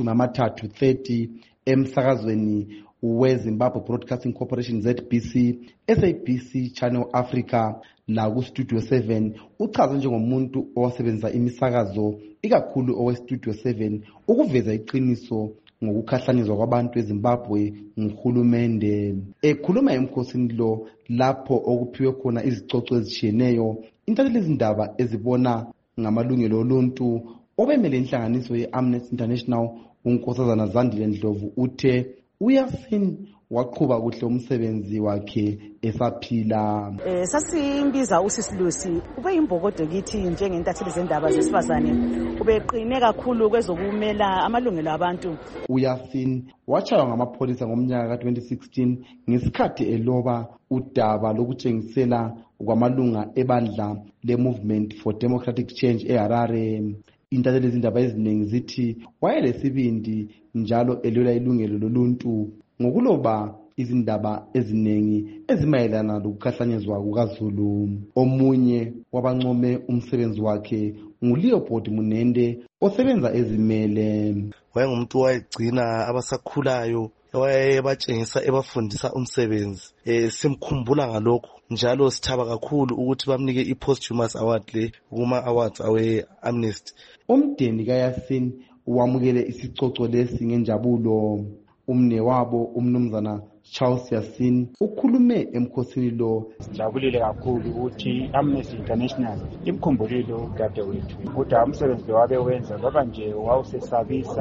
30 emsakazweni weZimbabwe Broadcasting Corporation ZBC, SABC Channel Africa la ku-Studio 7 uchaza njengomuntu owasebenza imisakazo ikakhulu owe-Studio 7 ukuveza iqiniso ngokukhahlanyezwa kwabantu eZimbabwe nguhulumende. Ekhuluma emkhosini lo lapho okuphiwe khona izicoco ezishiyeneyo, intatheli izindaba ezibona ngamalungelo oluntu obemele inhlanganiso ye-Amnesty International uNkosazana Zandile Ndlovu uthe uYasini waqhuba kuhle umsebenzi wakhe esaphila. Sasimbiza uSisi Lucy ube yimbokodo kithi njengentatheli zendaba zesifazane, ubeqine kakhulu kwezokumela amalungelo abantu. uYasini wachaywa ngamapholisa ngomnyaka ka-2016 ngesikhathi eloba udaba lokutshengisela kwamalunga ebandla le-Movement for Democratic Change eHarare. Intatheli izindaba eziningi zithi wayelesibindi njalo elwela ilungelo loluntu ngokuloba izindaba eziningi ezimayelana lokukhahlanyezwa kukaZulu. Omunye wabancome umsebenzi wakhe nguLeopold Munende osebenza ezimele. Wayengumuntu wayegcina abasakhulayo, wayebatshengisa ebafundisa umsebenzi. Simkhumbula ngalokho njalo sithaba kakhulu ukuthi bamnike i-posthumous award le kuma-awards awe-Amnesty. Umndeni kaYasini wamukele isicoco lesi ngenjabulo. Umne wabo umnumzana Charles Yasini ukhulume emkhosini lo. Sijabulile kakhulu ukuthi Amnesty International imkhumbulile udade wethu. Kodwa umsebenzi wabe wenza baba nje wawusesabisa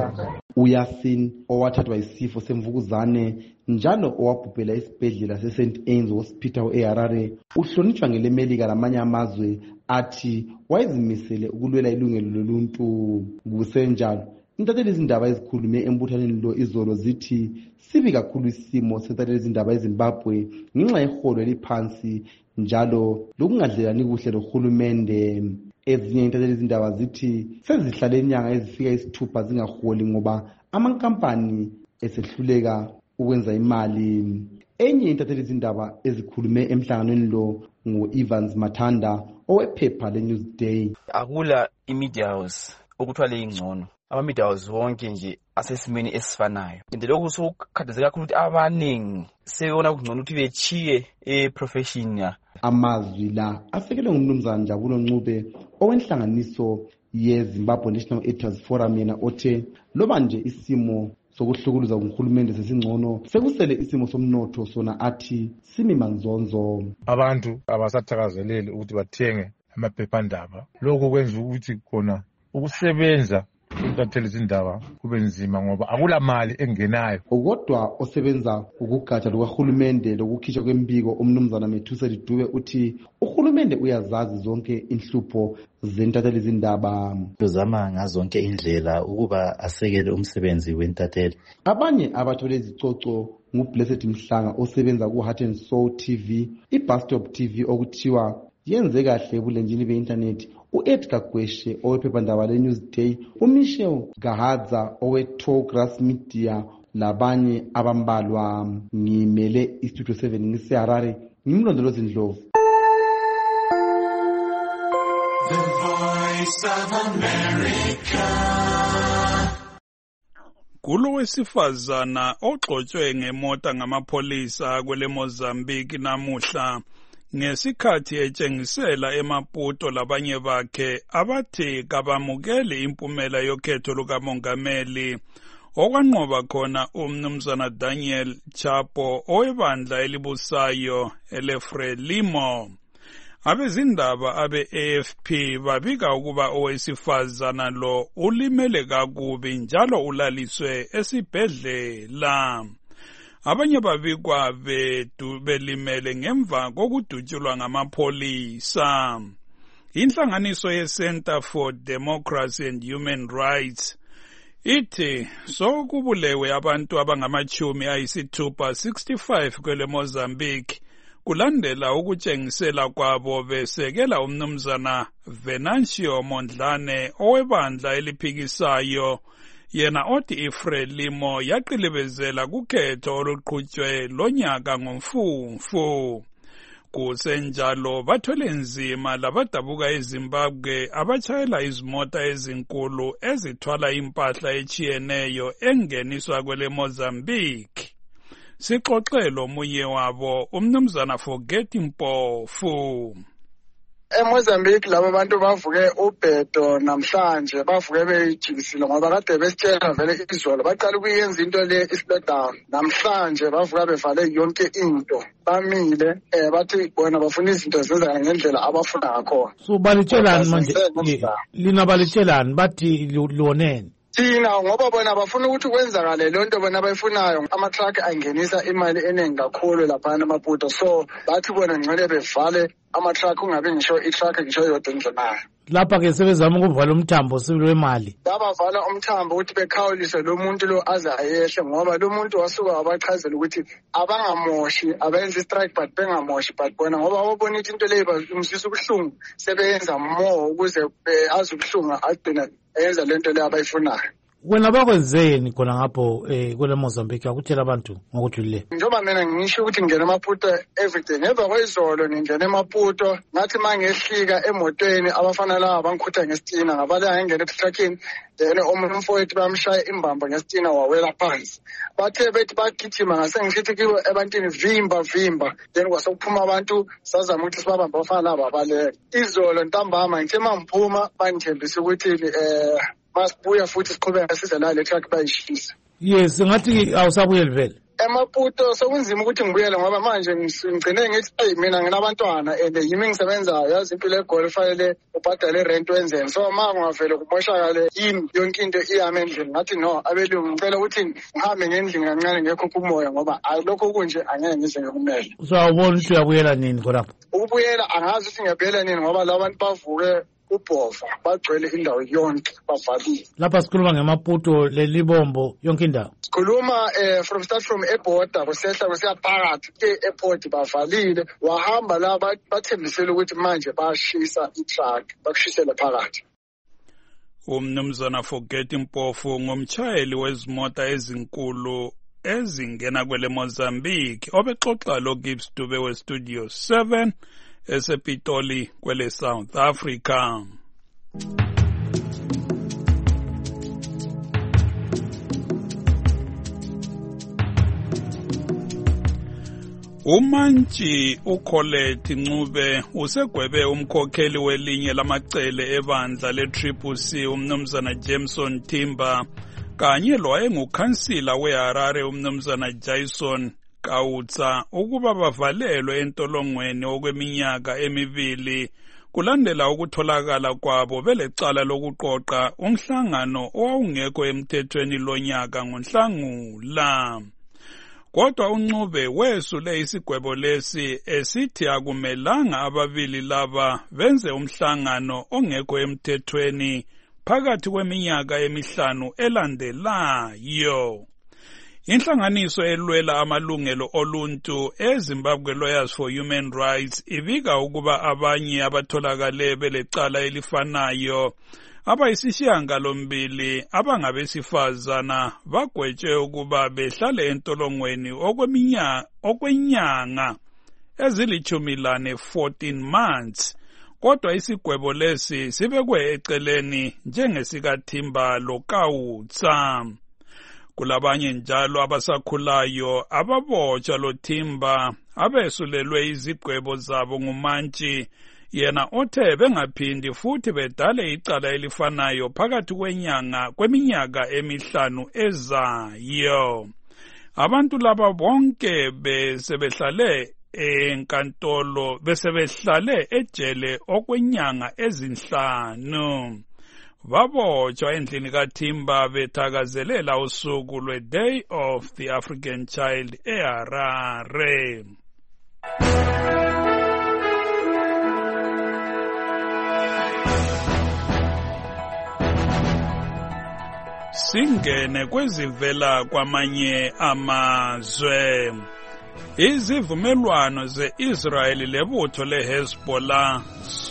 uYasin owathathwa isifo semvukuzane njalo owabhubhela esibhedlela seSt Anne's Hospital eHarare uhlonitshwa ngelemelika lamanye amazwe athi wayezimisele ukulwela ilungelo loluntu. Kusenjalo intatheli izindaba ezikhulume embuthaneni lo izolo zithi sibi kakhulu isimo sentatheli izindaba eZimbabwe ngenxa yeholo eliphansi njalo lokungadlelani kuhle lohulumende. Ezinye intatheli izindaba zithi sezihlale inyanga ezifika 6 zingaholi ngoba amankampani esehluleka ukwenza imali. Enye intatheli izindaba ezikhulume emhlanganweni lo ngo-Evans Mathanda owephepha leNewsday. Akula i-media house okuthiwa leyingcono, ama-media house wonke nje asesimeni esifanayo. Into lokhu sokukhathazeka kakhulu ukuthi abaningi sebona kungcono ukuthi bechiye e-profession ya. Amazwi la asekelwe ngumnumzana Njabulo Ncube owenhlanganiso ye-Zimbabwe National Editors Forum yena othe loba nje isimo sokuhlukuluza kuhulumende sesingcono sekusele isimo somnotho sona athi simi manzonzo. Abantu abasathakazeleli ukuthi bathenge amaphephandaba, lokho kwenza ukuthi khona ukusebenza intatheli izindaba kube nzima ngoba akula mali engenayo. Kodwa osebenza ukugatsha lukahulumende lokukhishwa kwembiko umnumzana Methusela Dube uthi uhulumende uyazazi zonke inhlupho zentatheli izindaba, uzama ngazonke indlela ukuba asekele umsebenzi wentatheli. Abanye abathole izicoco nguBlessed Mhlanga osebenza ku-Heart and Soul TV, iBus Stop TV okuthiwa yenze kahle ebulenjini be-internet, u-Edgar Gweshe owephephandaba leNewsday, uMichelle Gahadza owe-Tallgrass Media labanye abambalwa. Ngimele iStudio 7 ngiseHarare, ngimlondolozi Ndlovu. The Voice of America. Kulo wesifazana ogxotshwe ngemota ngamapholisa kwele Mozambique namuhla ngesikhathi etshengisela eMaputo labanye bakhe abathi kabamukeli impumela yokhetho lukamongameli okwanqoba khona umnumzana Daniel Chapo owebandla elibusayo eleFrelimo. Abezindaba abe-AFP babika ukuba owesifazana lo ulimele kakubi njalo ulaliswe esibhedlela. Abanye babikwa belimele ngemva kokudutshulwa ngamapholisa. Inhlanganiso ye-Center for Democracy and Human Rights ithi sokubulewe abantu abangama-65 kwele Mozambique kulandela ukutshengisela kwabo besekela umnumzana Venancio Mondlane owebandla eliphikisayo yena othi iFrelimo yaqilibezela kukhetho oluqhutshwe lonyaka ngomfumfu. Kusenjalo bathwele nzima labadabuka eZimbabwe abatshayela izimota ezinkulu ezithwala impahla etshiyeneyo engeniswa kwele Mozambique. Sixoxelo munye wabo umnumzana Forget Mpofu. eMozambique laba bantu bavuke ubhedo namhlanje bavuke bejikisile ngoba kade besitshela vele izolo baqala ukuyenza into le i-slowdown. Namhlanje bavuka bevale yonke into bamile bathi bona bafuna izinto zenza ngendlela abafuna ngakhona. So balitshelani manje lina balitshelani bathi lonene thina ngoba bona bafuna ukuthi kwenzakale lonto bona abayifunayo. Ama-truck angenisa imali eningi kakhulu laphana eMaputo, so bathi bona ngcele bevale ama-truck ungabe ngisho i-truck ngisho yodwa endlenayo. Lapha-ke sebezama ukuvala umthambo wemali. Babavala umthambo ukuthi bekhawulise lo muntu lo aze ayehle ngoba lo muntu wasuka wabachazela ukuthi abangamoshi abenza i-strike but bengamoshi but bona ngoba babona ukuthi into leyo bazisa ubuhlungu sebeyenza more ukuze azi ubuhlungu agcina eyenza lento leyo abayifunayo. Wena bakwenzeni khona ngapho kwele Mozambique akutshela abantu ngokujulile? Njengoba mina ngisho ukuthi ngingena eMaputo everyday, ngemva kwezolo ngingena eMaputo ngathi mangehlika emotweni abafana laba bangikhutha ngesitina ngabale ngingena etruckini then omunye umfowethu bamshaya imbamba ngesitina wawela phansi. Bathe bethi bagijima ngasengishithi kibo ebantwini vimba then kwasokuphuma abantu sazama ukuthi sibabambe abafana laba abaleka. Izolo ntambama ngithe mangiphuma bangithembisa ukuthi masibuya futhi siqhubeka size la le truck bayishisa. Yes, ngathi awusabuyeli vele. eMaputo sokunzima ukuthi ngibuyele ngoba manje ngigcine ngithi mina nginabantwana and yimi ngisebenzayo yazi impilo egolf fanele ubhadale rent wenzeni so ma ngavele kumoshakale yimi yonke into iyame endlini ngathi no abelungu ngicela ukuthi ngihambe ngendlini kancane ngekho kumoya ngoba lokho kunje angeke ngize ngikumele. So awubona ukuthi uyabuyela nini khonapho? Ukubuyela angazi ukuthi ngiyabuyela nini ngoba labantu bavuke ubhova bagcwele indawo yonke bavalile. Lapha sikhuluma ngemaputo lelibombo yonke indawo. Sikhuluma from airport kusehla kusiya phakathi ke-airport bavalile wahamba la bathembisela ukuthi manje bashisa i-truck bakushisela phakathi. Umnumzana Forget Mpofu ngumtshayeli wezimota ezinkulu ezingena kwele Mozambique obexoxa lo Gibbs Dube we Studio 7 esePitoli kwele South Africa. Umantshi uColette Ncube usegwebe umkhokheli welinye lamacele ebandla leTriple-C umnumzana Jameson Timber kanye lowayengukhansila weHarare umnumzana Jason Kautsa ukuba bavalelwe entolongweni okweminyaka emibili kulandela ukutholakala kwabo belecala lokuqoqa umhlangano owawungekho emthethweni lonyaka ngoNhlangula. Kodwa uNcube wesule isigwebo lesi esithi akumelanga ababili laba benze umhlangano ongekho emthethweni phakathi kweminyaka emihlanu elandelayo. Inhlanganiso elwela amalungelo oluntu eZimbabwe Lawyers for Human Rights ibika ukuba abanye abatholakale belecala elifanayo abayisishiyangalombili abangabesifazana bagwetshe ukuba behlale entolongweni okwenyanga ezilithumilane 14 months. Kodwa isigwebo lesi sibekwe eceleni njengesikaThimba loKautsa. Kulabanye njalo abasakhulayo ababotshwa loThimba abesulelwe izigwebo zabo ngumantshi yena othe bengaphindi futhi bedale icala elifanayo phakathi kweminyaka emihlanu ezayo. Abantu laba bonke besebehlale enkantolo besebehlale ejele okwenyanga ezinhlanu. Babotshwa endlini kaThimba bethakazelela usuku lwe-Day of the African Child eHarare. Singene kwezivela kwamanye amazwe. Izivumelwano ze-Israel lebutho leHezbollah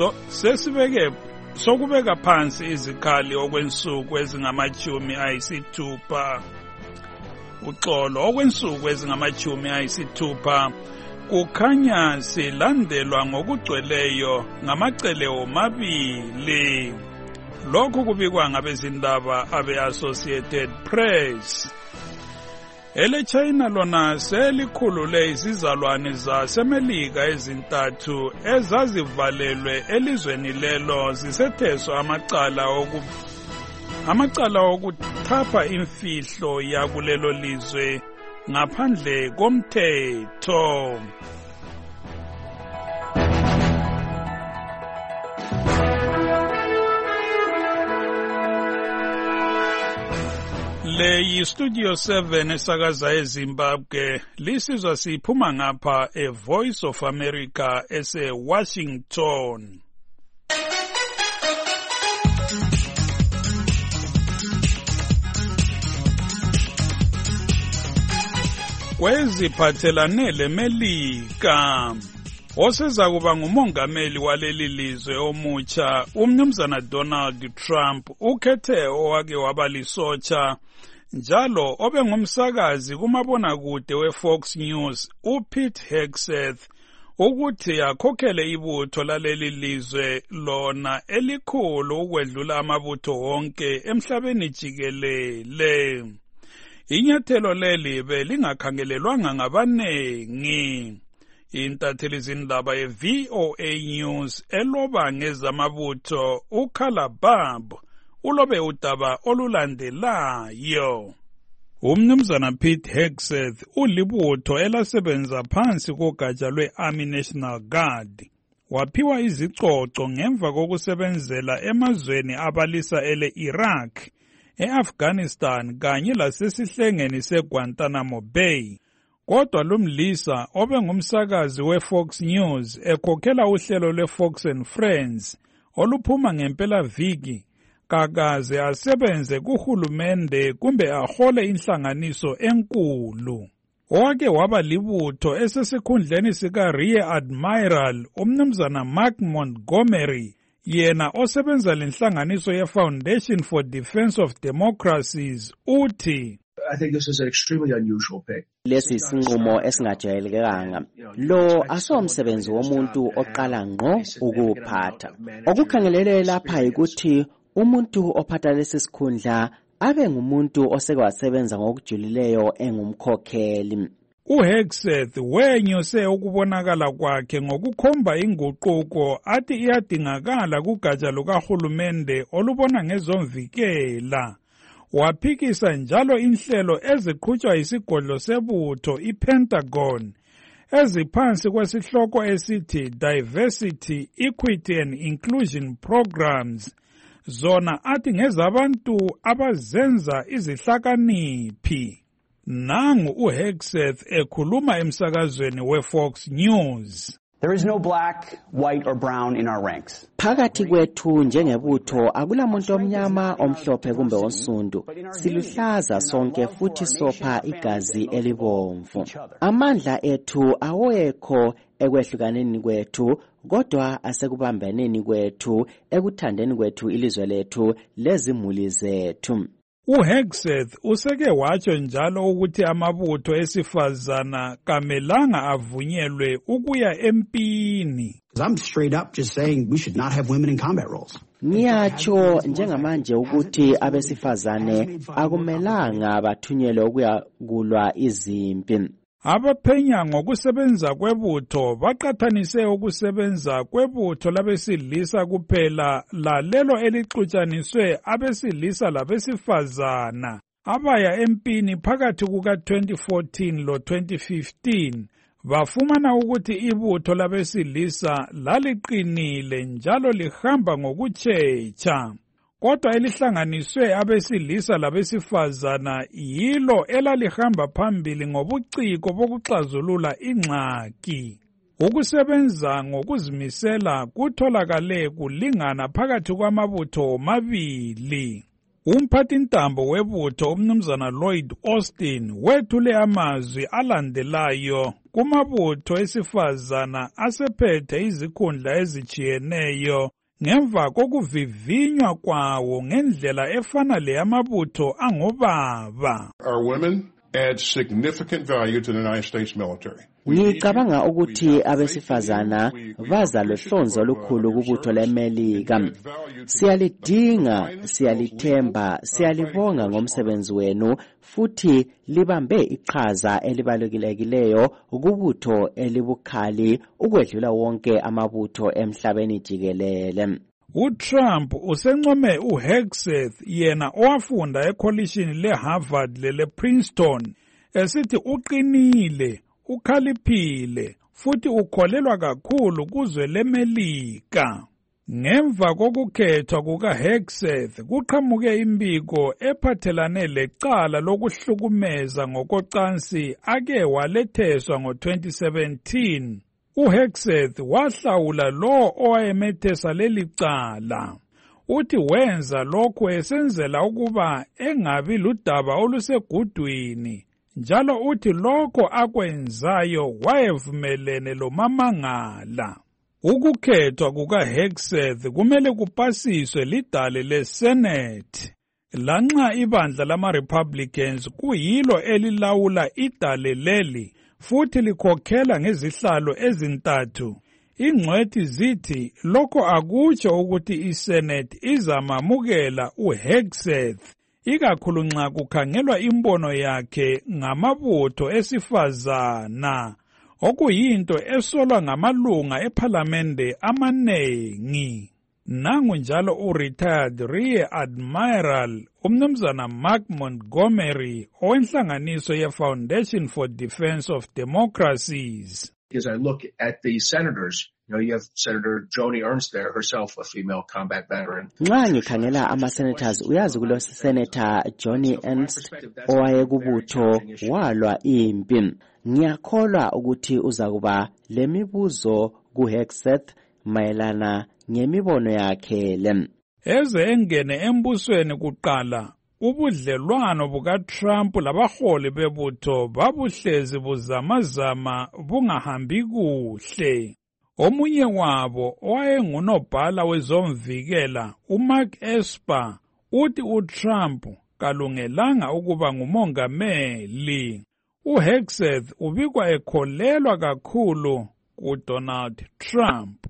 sokubeka phansi izikhali okwensuku ezingama-60 uxolo okwensuku ezingama-60 kukhanya silandelwa ngokugcweleyo ngamacele omabili. Lokhu kubikwa ngabezindaba abe-Associated Press. EleChina lona selikhulule izizalwane zaseMelika ezintathu ezazivalelwe elizweni lelo zisetheswa amacala okuthapha imfihlo yakulelo lizwe ngaphandle komthetho. Le yiStudio 7 esakaza eZimbabwe lisizwa siphuma ngapha eVoice of America ese-Washington. Kweziphathelane leMelika oseza kuba ngumongameli waleli lizwe omutsha umnumzana Donald Trump ukhethe owake wabalisotsha njalo obengumsakazi kumabonakude weFox News uPete Hegseth ukuthi akhokhele ibutho laleli lizwe lona elikhulu ukwedlula amabutho wonke emhlabeni jikelele. Inyathelo leli belingakhangelelwanga ngabanengi. Intatheli zindaba ye-VOA News eloba ngezamabutho uKhalabab ulobe udaba olulandelayo. Umnumzana Pete Hegseth ulibutho elasebenza phansi kogatsha lwe-Army National Guard. Waphiwa izicoco ngemva kokusebenzela emazweni abalisa ele-Iraq, e-Afghanistan kanye lasesihlengeni se-Guantanamo Bay. Kodwa lumlisa obengumsakazi we-Fox News ekhokhela uhlelo lwe-Fox and Friends oluphuma ngempela viki kakaze asebenze kuhulumende kumbe ahole inhlanganiso enkulu. Owake waba libutho esesikhundleni sika-Rear Admiral umnumzana Mark Montgomery, yena osebenza lenhlanganiso ye-Foundation for Defense of Democracies, uthi I think this is an extremely unusual pick. Lesi isinqumo esingajayelekanga. Lo asomsebenzi womuntu oqala ngqo ukuphatha. Okukhangelele lapha ukuthi umuntu ophatha lesi sikhundla abe ngumuntu oseke wasebenza ngokujulileyo engumkhokheli. uHegseth wenyuse ukubonakala kwakhe ngokukhomba inguquko athi iyadingakala kugatsha lukahulumende olubona ngezomvikela. Waphikisa njalo inhlelo eziqhutshwa yisigodlo sebutho iPentagon eziphansi kwesihloko esithi Diversity, Equity and Inclusion Programs, zona athi ngezabantu abazenza izihlakaniphi. Nangu uHegseth ekhuluma emsakazweni weFox News. There is no black, white or brown in our ranks. Phakathi kwethu njengebutho akulamuntu omnyama, omhlophe kumbe onsundu. Siluhlaza sonke futhi sopha igazi elibomvu. Amandla ethu awekho ekwehlukaneni kwethu, kodwa asekubambaneni kwethu, ekuthandeni kwethu ilizwe lethu lezimuli zethu. uHegseth useke watsho njalo ukuthi amabutho esifazana kamelanga avunyelwe ukuya empini. I'm straight up just saying we should not have women in combat roles. Ngiyatsho njengamanje ukuthi abesifazane akumelanga bathunyelwe ukuya kulwa izimpi. Abaphenya ngokusebenza kwebutho baqathanise ukusebenza kwebutho labesilisa kuphela lalelo elixutshaniswe abesilisa labesifazana abaya empini phakathi kuka-2014 lo-2015 bafumana ukuthi ibutho labesilisa laliqinile njalo lihamba ngokutshetsha. Kodwa elihlanganiswe abesilisa labesifazana yilo elalihamba phambili ngobuciko bokuxazulula ingxaki. Ukusebenza ngokuzimisela kutholakale kulingana phakathi kwamabutho omabili. Umphathintambo webutho umnumzana Lloyd Austin wethule amazwi alandelayo kumabutho esifazana asephethe izikhundla ezijiyeneyo ngemva kokuvivinywa kwawo ngendlela efana leyamabutho angobaba. Our women add significant value to the United States military. Ngicabanga ukuthi abesifazana baza lohlonzo olukhulu kubutho leMelika. Siyalidinga, siyalithemba, siyalibonga ngomsebenzi wenu futhi libambe iqhaza elibalukileyo kubutho elibukhali ukwedlula wonke amabutho emhlabeni jikelele. uTrump usencome uHegseth yena owafunda ekholishini leHarvard lelePrinceton esithi uqinile, ukhaliphile futhi ukholelwa kakhulu kuzwe leMelika. Ngemva kokukhethwa kukaHegseth kuqhamuke imbiko ephathelane lecala lokuhlukumeza ngokocansi ake waletheswa ngo-2017. uHegseth wahlawula lo owayemethesa leli cala. Uthi wenza lokhu esenzela ukuba engabi ludaba olusegudwini, njalo uthi lokho akwenzayo wayevumelene lomamangala. Ukukhethwa kukaHegseth kumele kupasiswe lidale leSenate. Lanxa ibandla lama-Republicans kuyilo elilawula idale leli, futhi likhokhela ngezihlalo ezintathu, ingcwethi zithi lokho akutsho ukuthi iSenate izamamukela uHegseth, ikakhulu nxa kukhangelwa imbono yakhe ngamabutho esifazana, okuyinto esolwa ngamalunga ephalamende amanengi. nangu njalo u-retired Rear Admiral umnumzana Mark Montgomery owenhlanganiso ye-Foundation for Defense of Democracies. As I look at the senators, you have Senator Joni Ernst there, herself a female combat veteran. Nxa ngikhangela ama-senators uyazi kulo senator Joni Ernst owayekubutho walwa impi. Ngiyakholwa ukuthi uzakuba lemibuzo ku-Hegseth mayelana ngemibono yakhe le. Eze engene embusweni kuqala ubudlelwano buka-Trump labaholi bebutho babuhlezi buzamazama bungahambi kuhle. Omunye wabo owayengunobhala wezomvikela uMark Esper uthi uTrump kalungelanga ukuba ngumongameli. uHegseth ubikwa ekholelwa kakhulu kuDonald Trump.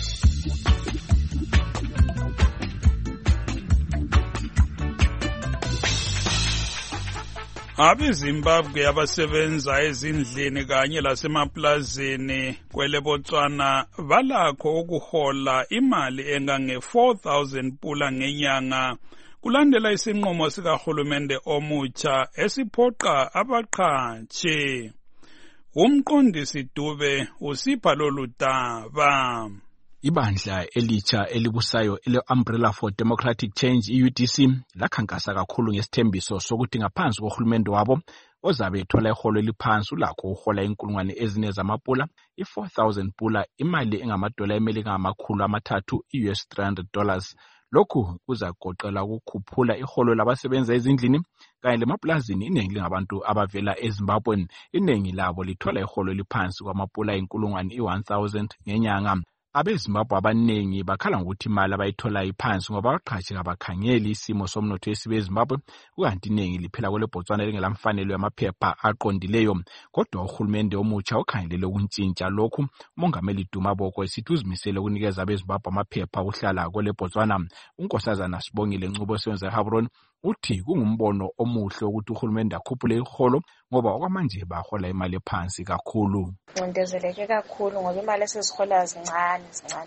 AbeZimbabwe abasebenza ezindlini kanye lasemaplazini kwele Botswana balakho ukuhola imali engange 4,000 pula ngenyanga kulandela isinqumo sikahulumende omutsha esiphoqa abaqhatshi. Umqondisi Dube usipha lolu daba. Ibandla elitsha elibusayo ele-Umbrella for Democratic Change i-UDC lakhankasa kakhulu ngesithembiso sokuthi ngaphansi kohulumende wabo ozabe ethola iholo eliphansi ulakho uhola inkulungwane ezine zamapula, i-4,000 pula, imali engamadola emelika $300 US $300. Lokhu kuzagoqela ukukhuphula iholo labasebenza ezindlini kanye lemaplazini. Iningi lingabantu abavela eZimbabwe, iningi labo lithola iholo eliphansi kwamapula inkulungwane 1,000 ngenyanga. AbeZimbabwe abaningi bakhala ngokuthi imali abayithola iphansi ngoba abaqhatshi abakhangeli isimo somnotho esibe eZimbabwe, kukanti iningi liphela kwele Botswana lingelamfanelo yamaphepha aqondileyo. Kodwa uhulumende omutsha ukhangelele ukuntshintsha lokhu. Umongameli Duma Boko esithi uzimisele ukunikeza abeZimbabwe amaphepha okuhlala kwele Botswana. uNkosazana Sibongile Ngcubo osebenza eHabron uthi kungumbono omuhle ukuthi uhulumende akhuphule iholo ngoba okwamanje bahola imali ephansi kakhulu. Ngindezeleke kakhulu ngoba imali esizihola zincane.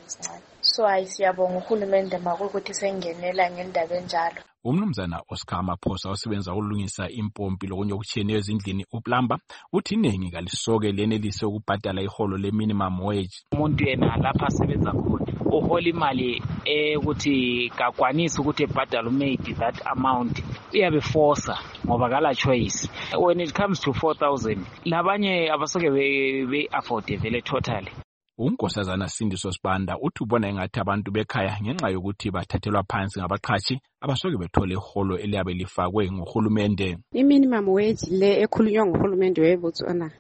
So siyabonga uhulumende makuthi sengenela ngendaba enjalo. Umnumzana Oscar Maphosa osebenza ukulungisa impompi lokunye okutshiyeneyo ezindlini uPlumber uthi iningi kalisoke lenelise ukubhadala iholo le-minimum wage. Umuntu yena lapha asebenza khona uhola imali ukuthi kakwanisi ukuthi ebhadale umaid that amount uyabe force ngoba kala choice. When it comes to 4,000 labanye abasoke be-afford vele totally. uNkosazana Sindiso Sibanda uthi ubona engathi abantu bekhaya ngenxa yokuthi bathathelwa phansi ngabaqhatshi abasoke bethole iholo eliyabe lifakwe nguhulumende. I-minimum wage le ekhulunywa nguhulumende weBotswana,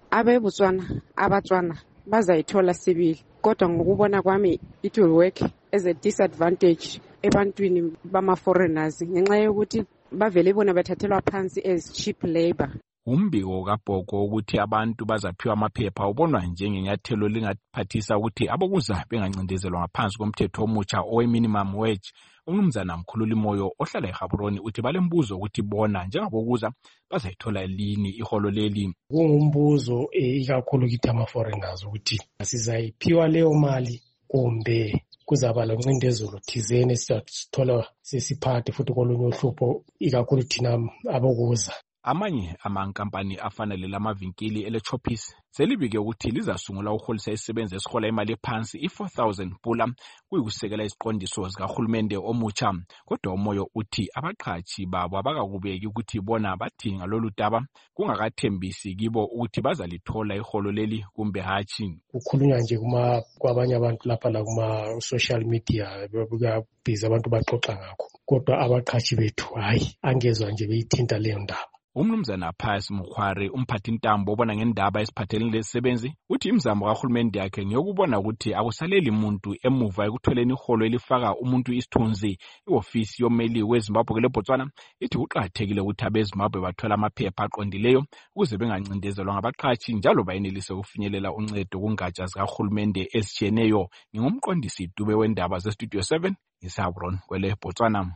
abatswana bazayithola sibili, kodwa ngokubona kwami it will work as a disadvantage ebantwini bama-foreigners ngenxa yokuthi bavele bona bathathelwa phansi as cheap labor. Umbiko kaBhoko ukuthi abantu bazaphiwa amaphepha ubonwa njengenyathelo lingaphathisa ukuthi abokuza bengancindezelwa ngaphansi komthetho omutsha owe-minimum wage. Umnumzana Mkhululi Moyo ohlala eHabron uthi balembuzo ukuthi bona njengabokuza bazayithola lini iholo leli. Kungumbuzo ikakhulu kithi ama-foreigners ukuthi sizayiphiwa leyo mali kumbe kuzaba loncindezelo thizeni sithola sesiphathe futhi kolunye uhlupho ikakhulu thina abokuza. Amanye amankampani afanele lamavinkili eleChoppers selibike ukuthi lizasungula uholisa isisebenzi esihola imali ephansi i-4,000 pula kuyikusekela isiqondiso zikahulumende omutsha. Kodwa uMoyo uthi abaqhatshi babo abakakubeki ukuthi bona badinga lolu daba kungakathembisi kibo ukuthi bazalithola iholo leli kumbe hatshi. Kukhulunywa nje kwabanye abantu lapha la kuma-social media bebhizi abantu baxoxa ngakho, kodwa abaqhatshi bethu hayi angezwa nje beyithinta leyo ndaba. Umnumzana Pius Mukhwari umphathi intambo obona ngendaba esiphathelene lezisebenzi uthi imizamo kahulumende yakhe ngiyokubona ukuthi akusaleli umuntu emuva ekutholeni iholo elifaka umuntu isithunzi. Iofisi yomeli weZimbabwe kwele Botswana ithi kuqakathekile ukuthi abeZimbabwe bathola amaphepha aqondileyo ukuze bengancindezelwa ngabaqhatshi njalo bayenelise ukufinyelela uncedo kungatsha zikahulumende ezitshiyeneyo. Ngingumqondisi Dube wendaba zeStudio 7 eHabron kwele Botswana.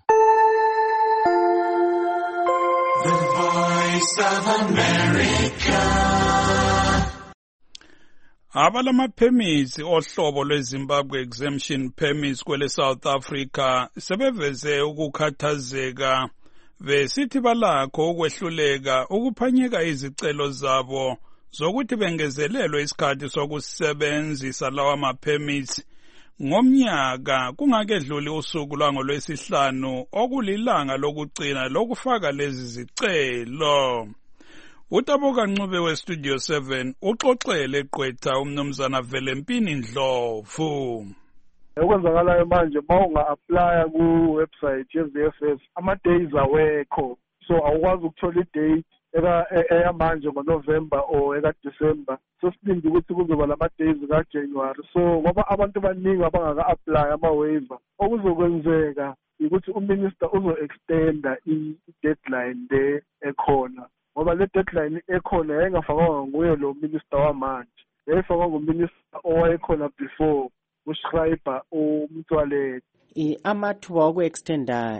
The Voice of America. Abalama permits ohlobo lweZimbabwe exemption permits kwele South Africa sebeveze ukukhathazeka besithi balakho ukwehluleka ukuphanyeka izicelo zabo zokuthi bengezelelwe isikhathi sokusebenzisa lawa ma-permits ngomnyaka kungakedluli usuku lwangolwesihlanu okulilanga lokugcina lokufaka lezi zicelo. Utaboka Ncube weStudio 7 uxoxele Gqwetha umnumzana Velempini Ndlovu. Okwenzakalayo manje mawunga-aplya ku-website ye-VFS ama-days awekho, so awukwazi ukuthola i-date eyamanje ngoNovember or eka-December. So silinde ukuthi kuzoba lama-days ka-January. So ngoba abantu baningi abangaka-aplya ama-waiver, okuzokwenzeka ukuthi uminister uzo-extenda i-deadline le ekhona. Ngoba le deadline ekhona yayingafakwa nguye lo minister wamanje, yayifakwa nguminister owayekhona before uSchreiber uMtwaleni. Amathuba oku-extenda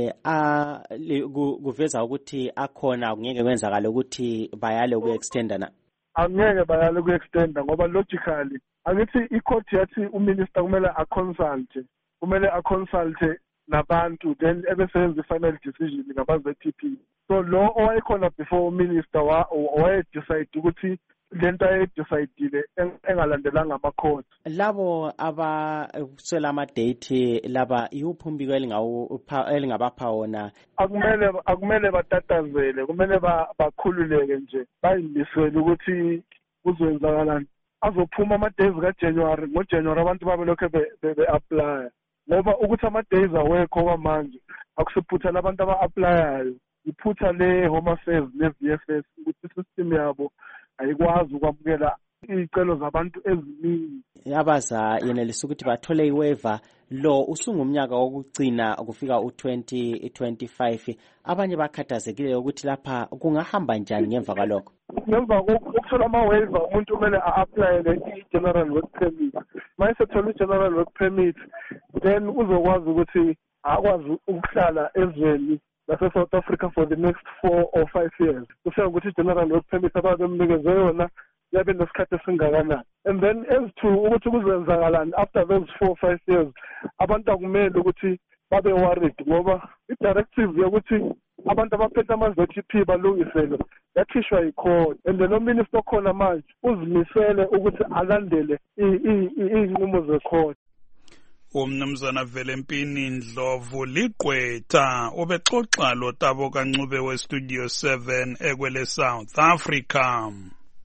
kuveza ukuthi akhona kungeke kwenzakala ukuthi bayale uku-extenda na? Angeke bayale uku-extenda ngoba logically angithi i-court yathi uminister kumele aconsulte nabantu then ebesenza i-final decision ngaba-ZTP. So lo owayekhona before uminister wayedecide ukuthi lento ayedecide engalandelanga ama-court. Labo abaswela ama-date laba yuphi umbiko elingabapha wona? Akumele batatazele, kumele bakhululeke nje bayimisele ukuthi kuzoyenzakalani. Azophuma ama-days ka-January, ngoJanuary abantu babe lokho be-aplya. Ngoba ukuthi ama-days awekho kwamanje akusiphutha labantu aba-aplyayo, iphutha le-Home Affairs ne-VFS ukuthi i-system yabo ayikwazi ukwamukela iy'celo zabantu eziningi. Abaza yenelisa ukuthi bathole i-waiver lo usungumnyaka wokugcina kufika u-2025. Abanye bakhathazekile ukuthi lapha kungahamba njani ngemva kwalokho. Ngemva kokuthola ama-waiver umuntu kumele a-aplayele i-general work permit. Mayesethola i-general work permit then uzokwazi ukuthi akwazi ukuhlala ezweni lase-South Africa for the next 4 or 5 years. Kusho ukuthi i-general work permit ababemnikeze yona yabe nesikhathi esingakanani. And then as to ukuthi kuzenzakalani after those 4 or 5 years, abantu akumele ukuthi babe worried ngoba i-directive yokuthi abantu abaphethe ama-ZTP balungisele yakhishwa yi-court, and then uminister okhona manje uzimisele ukuthi alandele iy'nqumo ze-court. Umnumzana Velempini Ndlovu liGqwetha ubexoxa lo Taboka Ncube weStudio 7 ekwele South Africa.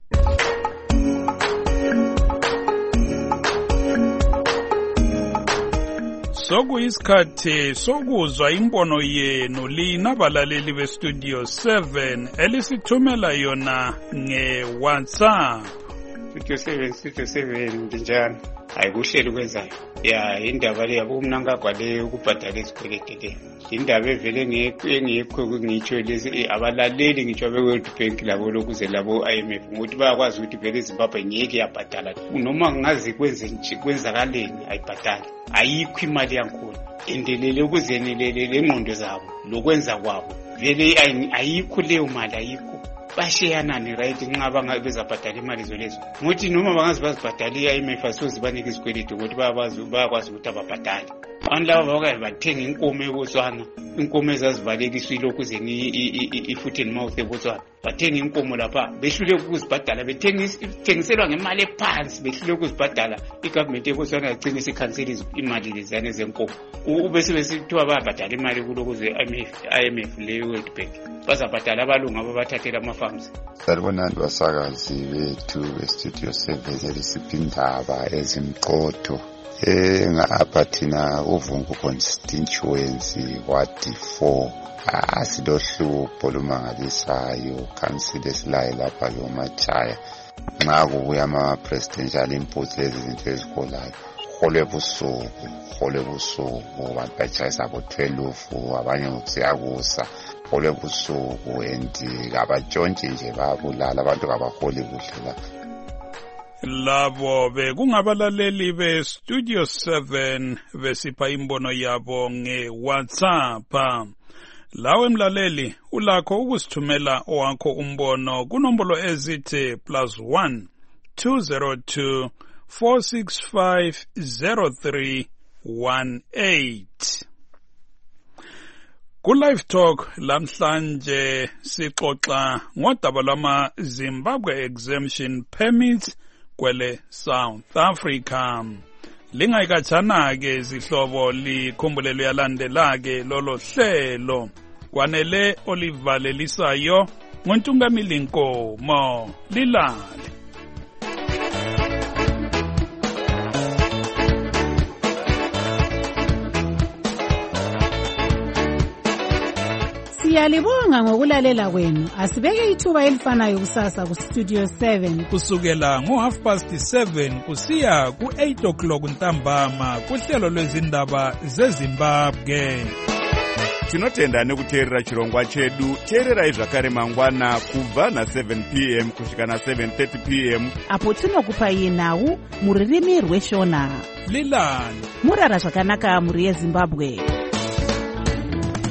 Sokuyisikhathi sokuzwa imbono yenu lina balaleli beStudio 7 elisithumela yona nge-WhatsApp. Studio 7 ndinjani? Ayikuhleli kwenzayo. Ya indaba le yabo umnankagwa le ukubhadala isikweleti le. Indaba evele ngekho ngitsho lezi abalaleli ngitsho be-World Bank labo lokuze labo IMF ngokuthi bayakwazi ukuthi vele iZimbabwe ngeke yabhadala. Noma ngazi kwenzakaleni ayibhadali. Ayikho imali yankulu. Endelele ukuzenelele lengqondo zabo lokwenza kwabo. Vele ayikho leyo mali ayikho. Bashiyanani right nxa bezabhadala imali zolezo. Ngokuthi noma bangazi bazibhadala i-IMF asozibanike isikweleti ngokuthi bayakwazi ukuthi ababhadale. Abantu laba bakazi bathenga inkomo eBotswana, inkomo ezazivalekiswa ilokhu zeni i-foot and mouth eBotswana. Bathenga inkomo lapha behluleke ukuzibhadala, bethengiselwa ngemali ephansi behluleke ukuzibhadala. I-government eBotswana yagcina isikhansela imali leziyana zenkomo. Ubese besithiwa bayabhadala imali kulokhu ze-IMF le-World Bank. Bazabhadala abalungu ababathathela ama-farms. Salibonani basakazi bethu beStudio 7 elisipha indaba ezimqotho. Ngapha thina uVungu constituency ward 4 asilohlupho lumangalisayo council esilayo lapha yoMachaya nxa kubuya ama-presidential inputs lezi zinto ezikolayo hole busuku abantu batshayisa abo-12 abanye ngokusiyakusa hole busuku and kabatshontshe nje bayabulala abantu kabaholi kuhle la. Labo bekungabalaleli beStudio 7 besipha imbono yabo nge-WhatsApp. Lawe mlaleli ulakho ukusithumela owakho umbono kunombolo ezithi +1 202-465-0318. Ku-Live Talk lamhlanje sixoxa ngodaba lwama Zimbabwe exemption permits kwele South Africa. Lingayikatshana-ke zihlobo likhumbulelo yalandela-ke lolo hlelo. Kwanele olivalelisayo ngontungamili Nkomo lilale. Siyalibonga ngokulalela kwenu. Asibeke ithuba elifanayo kusasa ku Studio 7 kusukela ngo7:30 kusiya ku8:00 ntambama kuhlelo lwezindaba zeZimbabwe. Tinotenda nekuteerera chirongwa chedu. Teererai zvakare mangwana kubva na7 p.m. kusvika na7:30 p.m. apo tinokupai nhau muririmi rweshona. Lilani murara zvakanaka muri yeZimbabwe.